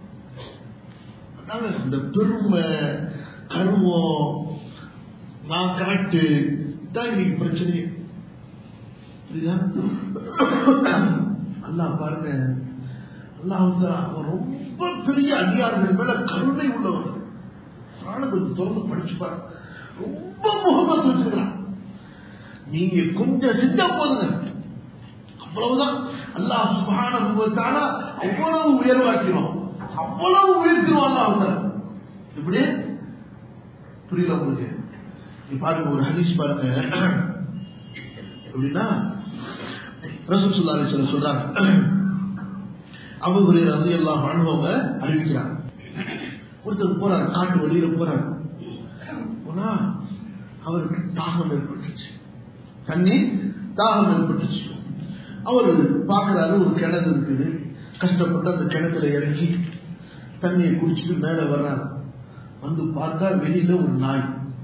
இந்த பெருமை கருவம் நான் கரெக்டு தான் இன்னைக்கு பிரச்சனை. அல்லாஹ் பாருங்க, அல்லாஹ் வந்து அவன் ரொம்ப பெரிய அடியார்கள் மேல கருணை உள்ளவர். கொஞ்சம் தொடர்ந்து படிச்சு பாருங்க, ரொம்ப முகமது வச்சுக்கிறான். நீங்க கொஞ்சம் செஞ்சா போதுங்க, அவ்வளவுதான். அல்லாஹ் சுப்ஹானஹு வ தஆலா அவ்வளவு உயர்வாக்கிறோம், அவ்வளவு உயர்த்திடுவாங்க அவங்க. இப்படி புரியல உங்களுக்கு? நீ பாருங்க, ஒரு ஹதீஸ் பாருங்க. எப்படின்னா ரசூல் ஸல்லல்லாஹு அலைஹி வஸல்லம் சொல்றாங்க, அபூ ஹுரைரா ரலியல்லாஹு அன்ஹு அவங்க அறிவிக்கிறாங்க. ஒருத்தர் போறாரு, காட்டு வழியில போறாரு. போனா அவருக்கு தாகம் ஏற்பட்டுச்சு, தண்ணி தாகம் ஏற்பட்டுச்சு. அவரு பாக்குறாரு, ஒரு கிணறு இருக்குது. கஷ்டப்பட்டு அந்த கிணத்துல இறங்கி தண்ணியை குடிச்சிட்டு மேல வர்றாரு. வந்து பார்த்தா வெளியில ஒரு நாய்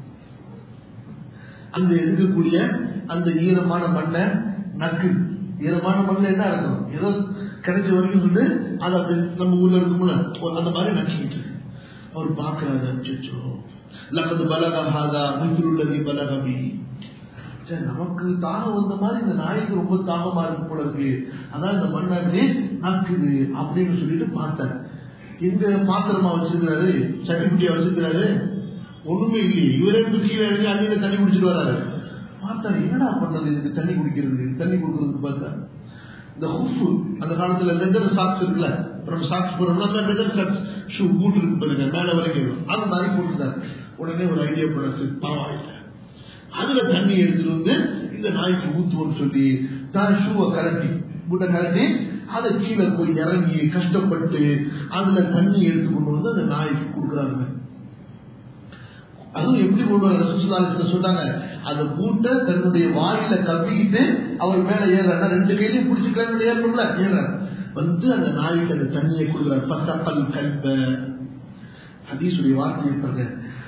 அங்க இருக்கக்கூடிய அந்த ஈரமான மண்ணை நக்கு. ஈரமான மண்ணில் என்ன இருக்கணும், ஏதோ கிடைச்ச வரைக்கும் சொல்லி அதை அப்படி நம்ம ஊர்ல இருக்கும்ல அந்த மாதிரி நக்கிட்டு அவர் பாக்குறாரு. அச்சோ லக்கது பலகாதா மித்ருல்லதி பலகபி. நமக்கு தாகம் வந்த மாதிரி இந்த நாய்க்கு ரொம்ப தாகமா இருக்கு போல இருக்கு, அதான் இந்த மண்ணாடி நக்குது அப்படின்னு சொல்லிட்டு பார்த்தேன். எங்க பாத்திரமா வச்சிருக்கிறாரு, சட்டிக்குட்டியா வச்சிருக்கிறாரு, ஒண்ணுமே இல்லையே. இவரே கீழே இறங்கி அள்ளியில தண்ணி குடிச்சிட்டு வராரு. பார்த்தாரு, என்னடா பண்றது இதுக்கு தண்ணி குடிக்கிறது, தண்ணி கொடுக்கறதுக்கு பார்த்தா இந்த ஹுஃபு, அந்த காலத்துல லெதர் சாக்ஸ் இருக்குல்ல, அப்புறம் சாக்ஸ் போடுறோம்னா லெதர் சாக்ஸ் ஷூ பூட் இருக்கு பாருங்க, மேல வரைக்கும் அந்த மாதிரி போட்டுட்டாரு. உடனே ஒரு ஐடியா போடுறது, பரவாயில்ல அதுல தண்ணி எடுத்துட்டு வந்து இந்த நாய்க்கு ஊத்துவோம்னு சொல்லி தான் ஷூவை கலட்டி பூட்டை கலட்டி அதை கீழே போய் இறங்கி கஷ்டப்பட்டு அதுல தண்ணி எடுத்து கொண்டு வந்து அந்த நாய்க்கு கொடுக்குறாங்க. அதுவும் எப்படி கொண்டு வர சுற்றுலா சொன்னாங்க, அந்த பூட்டை தன்னுடைய வாயில கப்பிக்கிட்டு அவர் மேல ஏறாரு, ரெண்டு கையிலையும் பிடிச்சிக்கலாம் ஏறணும்ல, ஏறாரு வந்து அந்த நாய்க்கு அந்த தண்ணியை கொடுக்குறாரு. பத்தப்பல் கல்ப ஹதீஸுடைய வார்த்தை இருப்பாங்க.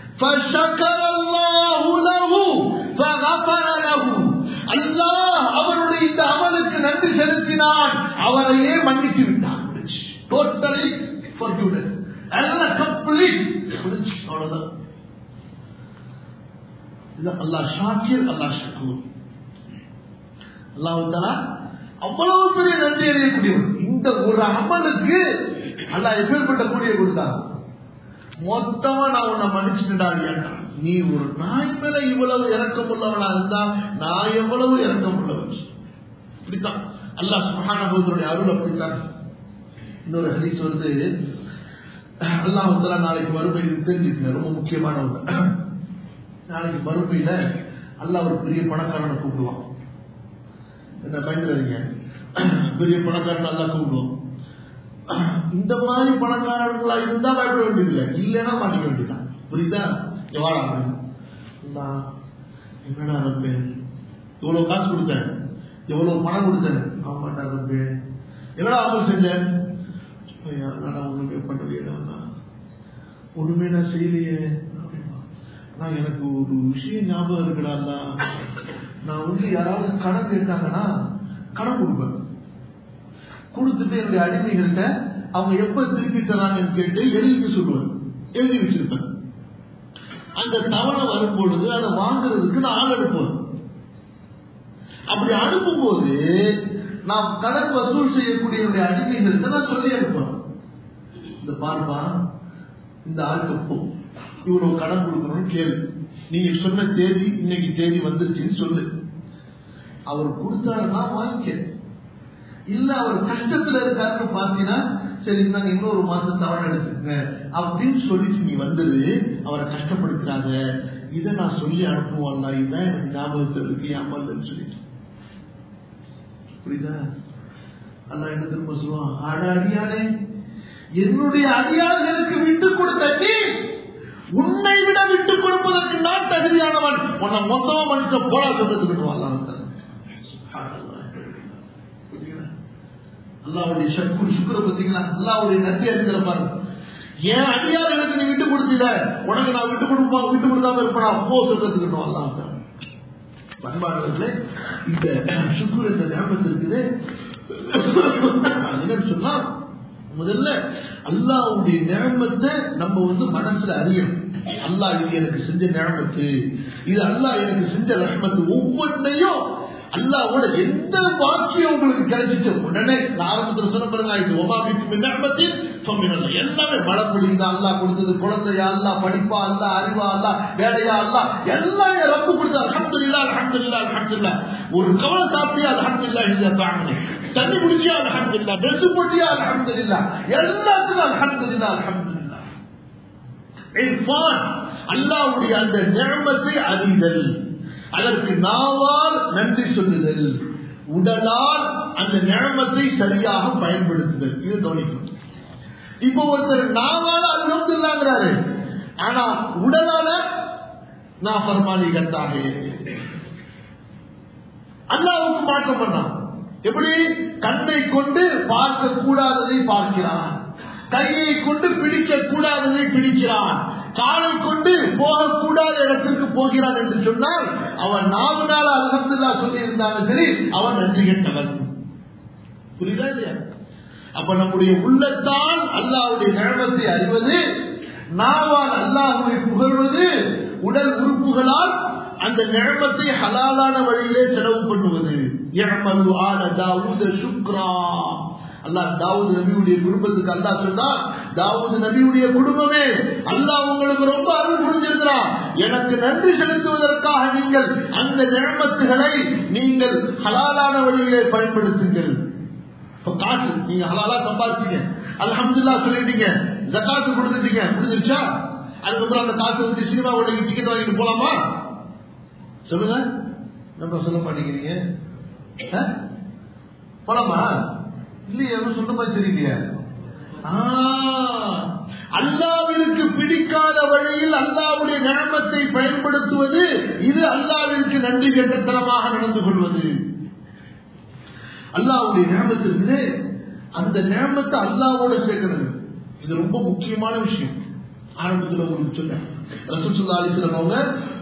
அல்லாஹ் அவருடைய இந்த அமலுக்கு நன்றி செலுத்தினான், அவரையே மன்னித்து விட்டான். டோட்டலி ஃபர்கிவன், எல்லாம் கம்ப்ளீட். அவ்வளவுதான். அல்லாஹ் ஷாக்கிர், அல்லாஹ் ஷக்கூர். அல்லாஹ் தஆலா அவ்வளவு பெரிய நன்றி அறியக்கூடியவர். இந்த ஒரு அமலுக்கு அல்லாஹ் எப்பேற்பட்ட கூடிய கொடுத்தார். மொத்தமா நான் உன்னை மன்னிச்சுட்டா, நீ ஒரு நாய் மேல இவ்வளவு இறக்கம் உள்ளவனா இருந்தா நான் எவ்வளவு இறக்கம் உள்ளவன். இப்படித்தான் அல்லாஹ் சுப்ஹானஹு வ தஆலா அருள் அப்படித்தான். இன்னொரு ஹதீஸ் வருது, அல்லாஹ் தஆலா நாளைக்கு மறுமையில் தெரிஞ்சுக்கங்க, ரொம்ப முக்கியமான ஒன்று. நாளைக்கு மறுமையில அல்லாஹ் ஒரு பெரிய பணக்காரனை கூப்பிடுவான். என்ன பயந்துறாதீங்க, பெரிய பணக்காரன் அல்லாஹ் கூப்பிடுவோம். இந்த மாதிரி பணக்காரர்களா இருந்தா பயப்பட வேண்டியதில்லை, இல்லைன்னா மாட்டிக்க வேண்டியதான். புரியுதா? எவாடா என்னடா ரப்பே, எவ்வளவு காசு கொடுத்தேன், எவ்வளவு பணம் கொடுத்தேன், ஆமாண்டா ரப்பே, எவ்வளவு அமல் செஞ்சேன், ஒண்ணுமே பண்ணலையே, ஒண்ணுமே நான் செய்யலையே. நான் எனக்கு ஒரு விஷயம் ஞாபகம் இருக்குடா, நான் வந்து யாராவது கடன் கேட்டாங்கன்னா கடன் கொடுப்பேன், கொடுத்துட்டு என்னுடைய அடிமைகள்கிட்ட அவங்க எப்ப திருப்பி தராங்கன்னு கேட்டு எழுதி சொல்லுவேன், எழுதி வச்சிருப்பேன். அந்த தவணை வரும்பொழுது அதை வாங்குறதுக்கு நான் ஆள் அனுப்புவேன். அப்படி அனுப்பும்போது நாம் கடன் வசூல் செய்யக்கூடிய அடிமைகள்கிட்ட நான் சொல்லி அனுப்புவேன், இந்த பார்ப்பா இந்த ஆளுக்கு போ, இவ்வளவு கடன் கொடுக்கணும்னு கேளு, நீங்க சொன்ன தேதி இன்னைக்கு தேதி வந்துருச்சுன்னு சொல்லு. அவர் கொடுத்தாருன்னா வாங்கிக்க, இல்ல அவர் கஷ்டத்துல இருக்காருன்னு பாத்தீங்கன்னா சரி நாங்க இன்னொரு மாசம் தவணை எடுத்துக்கங்க அப்படின்னு சொல்லிட்டு நீ வந்துரு, அவரை கஷ்டப்படுத்துறாங்க. இதை நான் சொல்லி அனுப்புவான்ல, இதுதான் எனக்கு ஞாபகத்தில் இருக்கு ஏமாந்தன்னு சொல்லிட்டு. புரியுதா? அல்லா என்ன திரும்ப சொல்லுவான், ஆட அடியானே, என்னுடைய அடியார்களுக்கு விட்டு கொடுத்த நீ உன்னை விட விட்டுக் கொடுப்பதற்கு நான் தகுதியானவன், உன்னை மொத்தமா மனுஷ போடா சொல்றதுக்கு அல்லாவுடைய சக்குரு சுக்குர பார்த்தீங்களா, அல்லாவுடைய நன்றி அறிஞர பாருங்க. என் அடியார்களுக்கு நீ விட்டு கொடுத்தீல, உனக்கு நான் விட்டு கொடுப்பா விட்டு கொடுக்காம இருப்பா போ சொல்றதுக்கு அல்லாஹ். பண்பாளர்களே, இந்த சுக்குர் என்ற ஞாபகத்தில் இருக்குது. என்னன்னு சொன்னா, முதல்ல அல்லாஹ்வுடைய நியமத்தை நம்ம வந்து மனசுல அறியணும். அல்லாஹ் இது எனக்கு செஞ்ச நியமத்து, இது அல்லாஹ் எனக்கு செஞ்ச ரஹ்மத்து. ஒவ்வொன்றையும் அல்லாஹ்வோட எந்த வாக்கியம் உங்களுக்கு கிடைச்சிட்டு உடனே ஆரம்பத்தில் சொன்ன பாருங்க, எல்லாமே மழை பொழிந்தா அல்லாஹ் கொடுத்தது, குழந்தையா அல்லாஹ், படிப்பா அல்லாஹ், அறிவா அல்லாஹ், வேலையா அல்லாஹ், எல்லாம் ரப்பு கொடுத்தா அல்ஹம்துலில்லாஹ் அல்ஹம்துலில்லாஹ் அல்ஹம்துலில்லாஹ். ஒரு கவலை சாப்பிட்டியா அல்ஹம்துலில்லாஹ், இந்த தாங்கனே தண்ணி குடிச்சியா அல்ஹம்துலில்லாஹ், ட்ரெஸ் போட்டியா அல்ஹம்துலில்லாஹ், எல்லாத்துக்கும் அல்ஹம்துலில்லாஹ் அல்ஹம்துலில்லாஹ். இர்ஃபான் அல்லாஹ்வுடைய அந்த நிஅமத்தை அறிதல், அதற்கு நாவால் நன்றி சொல்லுதல், உடலால் அந்த நியமத்தை சரியாக பயன்படுத்துதல், இது கவனிக்கணும். இப்போ ஒருத்தர் நாவால அல்ஹம்துலில்லாஹ்ங்கறாரு, ஆனா உடலால நான் ஃபர்மானி கட்டாக அல்லாஹ்வுக்கு மாற்றம் பண்ணான். எப்படி? கண்ணை கொண்டு பார்க்க கூடாததை பார்க்கிறான், கையை கொண்டு பிடிக்க கூடாததை பிடிக்கிறான், காலை கொண்டு போகக்கூடாத இடத்திற்கு போகிறான் என்று சொன்னால் அவன் நாலு நாள் அல்ஹம்துலில்லாஹ் சொல்லி இருந்தாலும் சரி, அவன் நன்றி கெட்டவன். புரியுதா இல்லையா? அப்ப நம்முடைய உள்ளத்தால் அல்லாஹ்வுடைய நியமத்தை அறிவது, நாவால் அல்லாஹ்வை புகழ்வது, உடல் உறுப்புகளால் அந்த நியமத்தை ஹலாலான வழியிலே செலவு பண்ணுவது. யஅமலு ஆல தாவூத ஷுக்ரா. அல்லாஹ் தாவூது நபியுடைய குடும்பத்துக்கு அல்லாஹ் சொன்னா, தாவூது நபியுடைய குடும்பமே, அல்லாஹ் உங்களுக்கு ரொம்ப அருள் புரிஞ்சிருக்கிறான், எனக்கு நன்றி செலுத்துவதற்காக நீங்கள் அந்த நியமத்துகளை நீங்கள் ஹலாலான வழியிலே பயன்படுத்துங்கள். காசு நீங்க ஹலாலா சம்பாதிச்சீங்க, அல்ஹம்துலில்லாஹ் சொல்லிட்டீங்க, ஜகாத்து கொடுத்துட்டீங்க, முடிஞ்சிருச்சா? அதுக்கப்புறம் அந்த காசு வச்சு சினிமா உலக டிக்கெட் வாங்கிட்டு போலாமா? சொல்லுங்க. நம்ம சொல்ல மாட்டேங்கிறீங்க. போலாமா? இல்லையா? சொன்ன மாதிரி தெரியலையா? அல்லாஹ்விற்கு பிடிக்காத வழியில் அல்லாஹ்வுடைய நியமத்தை பயன்படுத்துவது, இது அல்லாஹ்விற்கு நன்றி கெட்டத்தனமாக நடந்து கொள்வது. அல்லாஹ்வுடைய நியமத்திற்கு அந்த நியமத்தை அல்லாஹ்வோட சேர்க்கிறது, இது ரொம்ப முக்கியமான விஷயம். ஆரம்பத்தில் உங்களுக்கு சொன்னேன், ரசூல் ஸல்லல்லாஹு அலைஹி வஸல்லம் அவங்க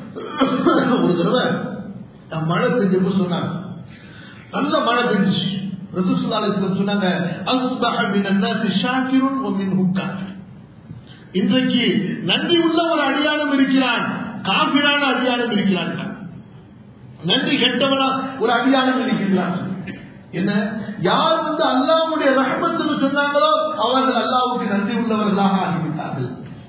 ஒரு தடவை மழை பெஞ்சு சொன்னாங்க, நல்ல மழை பெஞ்சு. ரசூல் ஸல்லல்லாஹு அலைஹி வஸல்லம் சொன்னாங்க, அஸ்பஹ மினன் நாஸி ஷாக்கிருன் வ மின்ஹும் காஃபிர். இன்றைக்கு நன்றி உள்ள ஒரு அடியானும் இருக்கிறான், காஃபிரான அடியானும் இருக்கிறான். நன்றி கெட்டவனா ஒரு அடியானும் இருக்கிறான். என்ன? யார் வந்து அல்லாஹ்வுடைய ரஹ்மத்துக்கு சொன்னாங்களோ அவர்கள் அல்லாஹ்வுக்கு நன்றி உள்ளவர்களாக ஆகிவிட்டார்கள்.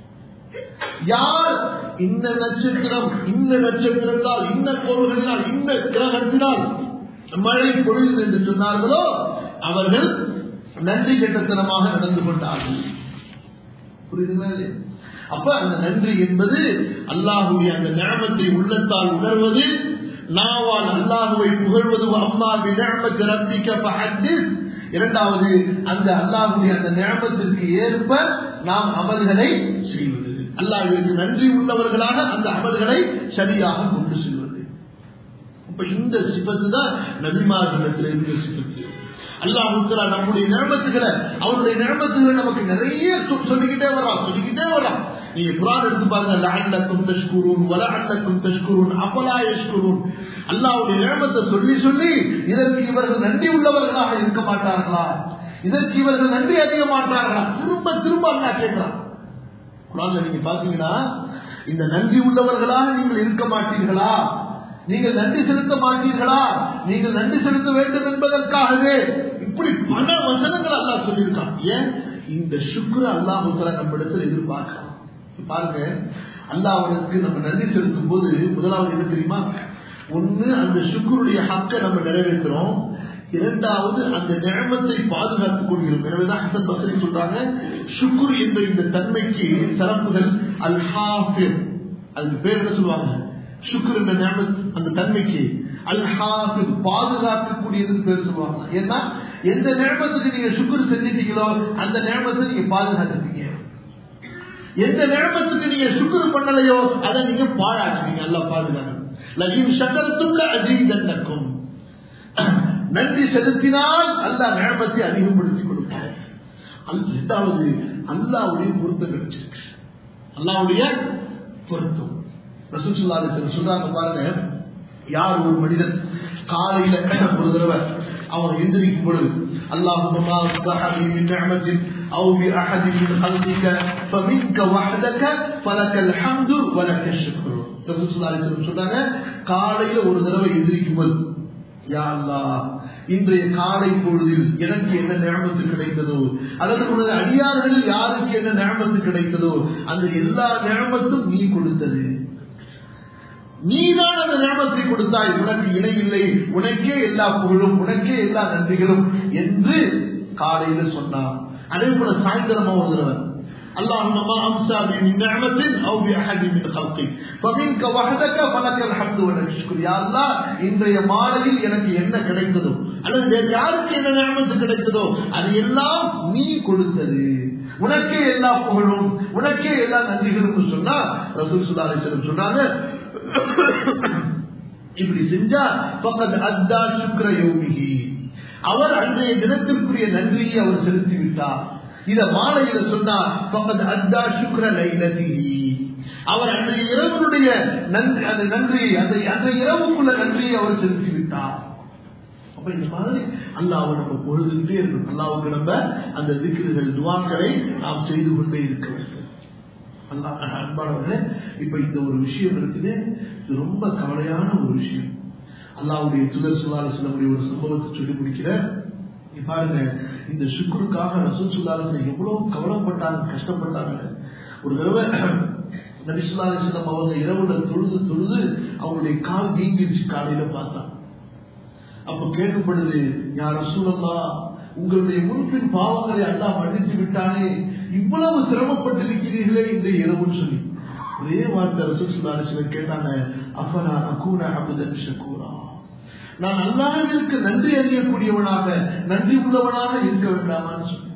யார் இந்த நட்சத்திரம், இந்த நட்சத்திரத்தால், இந்த கோள்களினால், இந்த கிரகத்தினால் மழை பொழிவு என்று சொன்னார்களோ அவர்கள் நன்றி கெட்டத்தனமாக நடந்து கொண்டார்கள். புரியுதுங்களா? அப்ப அந்த நன்றி என்பது அல்லாஹ்வுடைய அந்த நியமத்தை உள்ளத்தால் உணர்வது, நாவால் அல்லாஹ்வை புகழ்வது. அம்மா பிநிஅமத்தி ரப்பிக ஃபஹத்திஸ். இரண்டாவது, அந்த அல்லாஹ்வுடைய அந்த நியமத்திற்கு ஏற்ப நாம் அமல்களை செய்வது, அல்லாஹ்விற்கு நன்றி உள்ளவர்களாக அந்த அமல்களை சரியாக கொண்டு செல்வது. அப்ப இந்த சிபத்து தான் நபிமார்களிடத்தில் இருந்த சிபத்து. அல்லாஹ் தஆலா நம்முடைய நியமத்துகளை, அவருடைய நியமத்துகளை நமக்கு நிறைய சொல்லிக்கிட்டே வர்றான் சொல்லிக்கிட்டே வர்றான். நீங்க குர்ஆன் எடுத்து பாருங்க, லஅல்லக்கும் தஷ்குரூன் வலஅல்லக்கும் தஷ்குரூன் அஃபலா யஷ்குரூன். அல்லாஹ்வுடைய நியமத்தை சொல்லி சொல்லி இதற்கு இவர்கள் நன்றி உள்ளவர்களாக இருக்க மாட்டார்களா, இதற்கு இவர்கள் நன்றி அறிய மாட்டார்களா, திரும்ப திரும்ப அல்லாஹ் கேட்கிறான். குர்ஆன்ல நீங்க பாத்தீங்கன்னா, இந்த நன்றி உள்ளவர்களாக நீங்கள் இருக்க மாட்டீர்களா, நீங்கள் நன்றி செலுத்த மாட்டீர்களா, நீங்கள் நன்றி செலுத்த வேண்டும் என்பதற்காகவே இப்படி பல வசனங்கள் அல்லாஹ் சொல்லியிருக்கான். ஏன்? இந்த சுக்ர அல்லாஹ் நம்ம இடத்துல எதிர்பார்க்கலாம். பாருங்க, அல்லாஹ்வுக்கு நம்ம நன்றி செலுத்தும் போது முதலாவது என்ன தெரியுமா? ஒண்ணு, அந்த சுக்ருடைய ஹக்க நம்ம நிறைவேற்றுறோம். இரண்டாவது அந்த நியமத்தை பாதுகாத்துக் கொள்கிறோம். எனவேதான் ஹசன் பஸ்ரி சொல்றாங்க, ஷுக்ர் என்ற இந்த தன்மைக்கு சிறப்புகள் அல் ஹாஃபிர், அதுக்கு பேர் என்ன சொல்லுவாங்க, ஷுக்ர் என்ற நியமத் அந்த தன்மைக்கு அல் ஹாஃபிர் பாதுகாக்கக்கூடியது பேர் சொல்லுவாங்க. ஏன்னா எந்த நியமத்துக்கு நீங்க ஷுக்ர் செஞ்சிட்டீங்களோ அந்த நியமத்தை நீங்க பாதுகாத்துட்டீங்க. எந்த நியமத்துக்கு நீங்க ஷுக்ர் பண்ணலையோ அதை நீங்க பாழாக்குறீங்க. அல்லாஹ் பாதுகாக்கணும். லகின் ஷக்கர்தும் லஅஸீதன்னக்கும், நன்றி செலுத்தினால் அல்லாஹ் நியமத்தை அதிகப்படுத்திக் கொடுப்பார். இரண்டாவது அல்லாஹ்வுடைய பொருத்தம் கிடைச்சிருக்கு. அல்லாஹ்வுடைய பொருத்தம். ரசூல் ஸல்லல்லாஹு அலைஹி வஸல்லம் சொல்றாங்க பாருங்க, யார் ஒரு மனிதன் காலையில ஒரு தடவை அவன் எந்திரிக்கும் பொழுது اللهم ما اصبح لي من نعمة او باحد من خلقك فمنك وحدك فلك الحمد ولك الشكر. ரசூல் ஸல்லல்லாஹு அலைஹி வஸல்லம் சொல்றாங்க, காலையில ஒரு தடவை எந்திரிக்கும் போது யா அல்லாஹ், இன்றைய காலை பொழுதில் எனக்கு என்ன நியமத்து கிடைத்ததோ, அல்லது உனது அடியார்களில் யாருக்கு என்ன நியமத்து கிடைத்ததோ அந்த எல்லா நியமத்தும் நீ கொடுத்தது, நீதான் அந்த நியமத்தை கொடுத்தாய், உனக்கு இணை இல்லை, உனக்கே எல்லா புகழும், உனக்கே எல்லா நன்றிகளும் என்று காலையில சொன்னார். அதே போல சாயந்தரமா ஒரு தடவை اللهم ما امسى من نعمه او باحد من خلقك فمنك وحدك فلك الحمد ولك الشكر. يا الله, இன்றைய மாலையில் எனக்கு என்ன கிடைத்ததோ அல்லது வேறு யாருக்கு என்ன நியமத்து கிடைத்ததோ அது எல்லாம் நீ கொடுத்தது, உனக்கே எல்லா புகழும், உனக்கே எல்லா நன்றிகளும் சொன்னா ரசூல் ஸல்லல்லாஹு அலைஹி வஸல்லம் சொன்னாங்க, இப்படி செஞ்சா ஃபக்கத் அத்தா ஷுக்ர யௌமிஹி, அவர் அன்றைய தினத்திற்குரிய நன்றியை அவர் செலுத்தி விட்டார். இத மாலையில சொன்னார் ஃபக்கத் அத்தா ஷுக்ர லைலதிஹி, அவர் அன்றைய இரவுடைய நன்றி, அந்த நன்றி அந்த அன்றைய இரவுக்குள்ள நன்றியை அவர் செலுத்தி விட்டார். அப்ப இந்த மாதிரி அல்லாஹ்வை நம்ம பொழுதுகிட்டே இருக்கணும். அல்லாஹ்வுக்கு நம்ம அந்த திக்ருகள் துஆக்களை நாம் செய்து கொண்டே இருக்க வேண்டும். அல்லாஹ் அன்பானவர்களே, இப்ப இந்த ஒரு விஷயம் இருக்குது, இது ரொம்ப கவலையான ஒரு விஷயம். அல்லாஹ்வுடைய தூதர் ஸல்லல்லாஹு அலைஹி வஸல்லம் ஒரு சம்பவத்தை சொல்லி முடிக்கிற பாருங்க. இந்த ஷுக்ருக்காக ரசூல் ஸல்லல்லாஹு அலைஹி வஸல்லம் எவ்வளவு கவலைப்பட்டாங்க, கஷ்டப்பட்டாங்க. ஒரு தடவை நபி ஸல்லல்லாஹு அலைஹி வஸல்லம் அவங்க இரவுல தொழுது தொழுது அவங்களுடைய கால் வீங்கிடுச்சு. காலையில பார்த்தா அப்ப கேட்கப்படுது, யா ரசூலல்லாஹ், உங்களுடைய முன்பின் பாவங்களை அல்லாஹ் மன்னித்து விட்டானே, இவ்வளவு சிரமப்பட்டிருக்கிறீர்களே இந்த இரவுன்னு சொல்லி ஒரே வார்த்தை ரசூல் ஸல்லல்லாஹு அலைஹி வஸல்லம் கேட்டாங்க, அஃபலா அகூன அப்தன் ஷக்கூரா, நான் அல்லாஹ்விற்கு நன்றி அறியக்கூடியவனாக நன்றி உள்ளவனாக இருக்க வேண்டாமான்னு சொல்லி.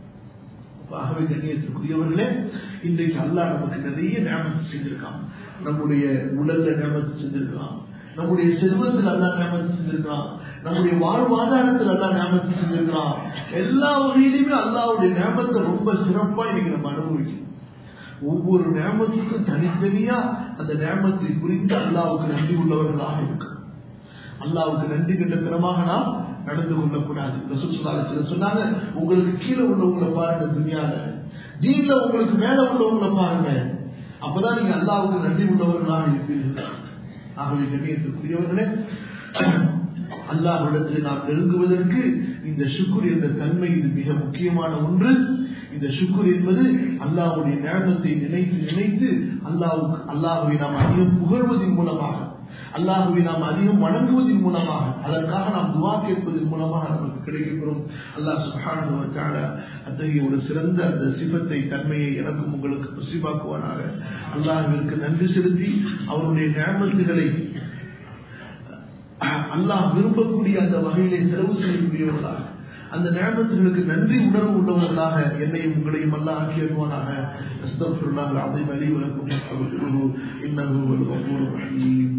ஆகவே கண்ணியத்திற்குரியவர்களே, இன்றைக்கு அல்லாஹ் நமக்கு நிறைய நியமத்து செஞ்சிருக்கான். நம்முடைய உடல்ல நியமத்து செஞ்சிருக்கான், நம்முடைய செல்வத்தில் அல்லாஹ் நியமத்து செஞ்சிருக்கான், நம்முடைய வாழ்வாதாரத்தில் அல்லாஹ் நியமத்து செஞ்சிருக்கான். எல்லா வகையிலுமே அல்லாஹ்வுடைய நியமத்தை ரொம்ப சிறப்பா இன்னைக்கு நம்ம அனுபவிக்கணும். ஒவ்வொரு நியமத்துக்கும் தனித்தனியா அந்த நியமத்தை புரிந்து அல்லாஹ்வுக்கு நன்றி உள்ளவர்களாக இருக்கு. அல்லாஹ்வுக்கு நன்றி கெட்டத்தனமாக நாம் நடந்து கொள்ளக்கூடாது. ரசூல் ஸல்லல்லாஹு அலைஹி வஸல்லம் சொன்னாங்க, உங்களுக்கு கீழே உள்ளவங்களை பாருங்க துனியால, தீன்ல உங்களுக்கு மேல உள்ளவங்களை பாருங்க, அப்பதான் நீங்க அல்லாஹ்வுக்கு நன்றி உள்ளவர்களாக இருப்பீர்கள். ஆகவே கண்ணியத்திற்குரியவர்களே, அல்லாஹ்விடத்தில் நாம் நெருங்குவதற்கு இந்த ஷுக்ர் என்ற தன்மை இது மிக முக்கியமான ஒன்று. இந்த ஷுக்ர் என்பது அல்லாஹ்வுடைய நியமத்தை நினைத்து நினைத்து அல்லாஹ்வுக்கு அல்லாஹ்வை நாம் அதிகம் புகழ்வதன் மூலமாக, அல்லாஹ்வை நாம் அதிகம் வணங்குவதன் மூலமாக, அதற்காக நாம் துஆ கேட்பதன் மூலமாக நமக்கு கிடைக்கப்பெறும். அல்லாஹ் சுப்ஹானஹு வ தஆலா அத்தகைய ஒரு சிறந்த அந்த சிஃபத்தை தன்மையை எனக்கும் உங்களுக்கு நசீபாக்குவானாக. அல்லாஹ்விற்கு நன்றி செலுத்தி அவருடைய நியமத்துகளை அல்லாஹ் விரும்பக்கூடிய அந்த வகையிலே செலவு செய்யக்கூடியவர்களாக, அந்த நியமத்துகளுக்கு நன்றி உணர்வு உள்ளவர்களாக என்னையும் உங்களையும் அல்லாஹ் ஆக்கியருவானாக. அஸ்தக்ஃபிருல்லாஹ் அல் அஸீம் லி வ லக்கும் வஸ்தக்ஃபிருஹு இன்னஹு ஹுவல் கஃபூருர் ரஹீம்.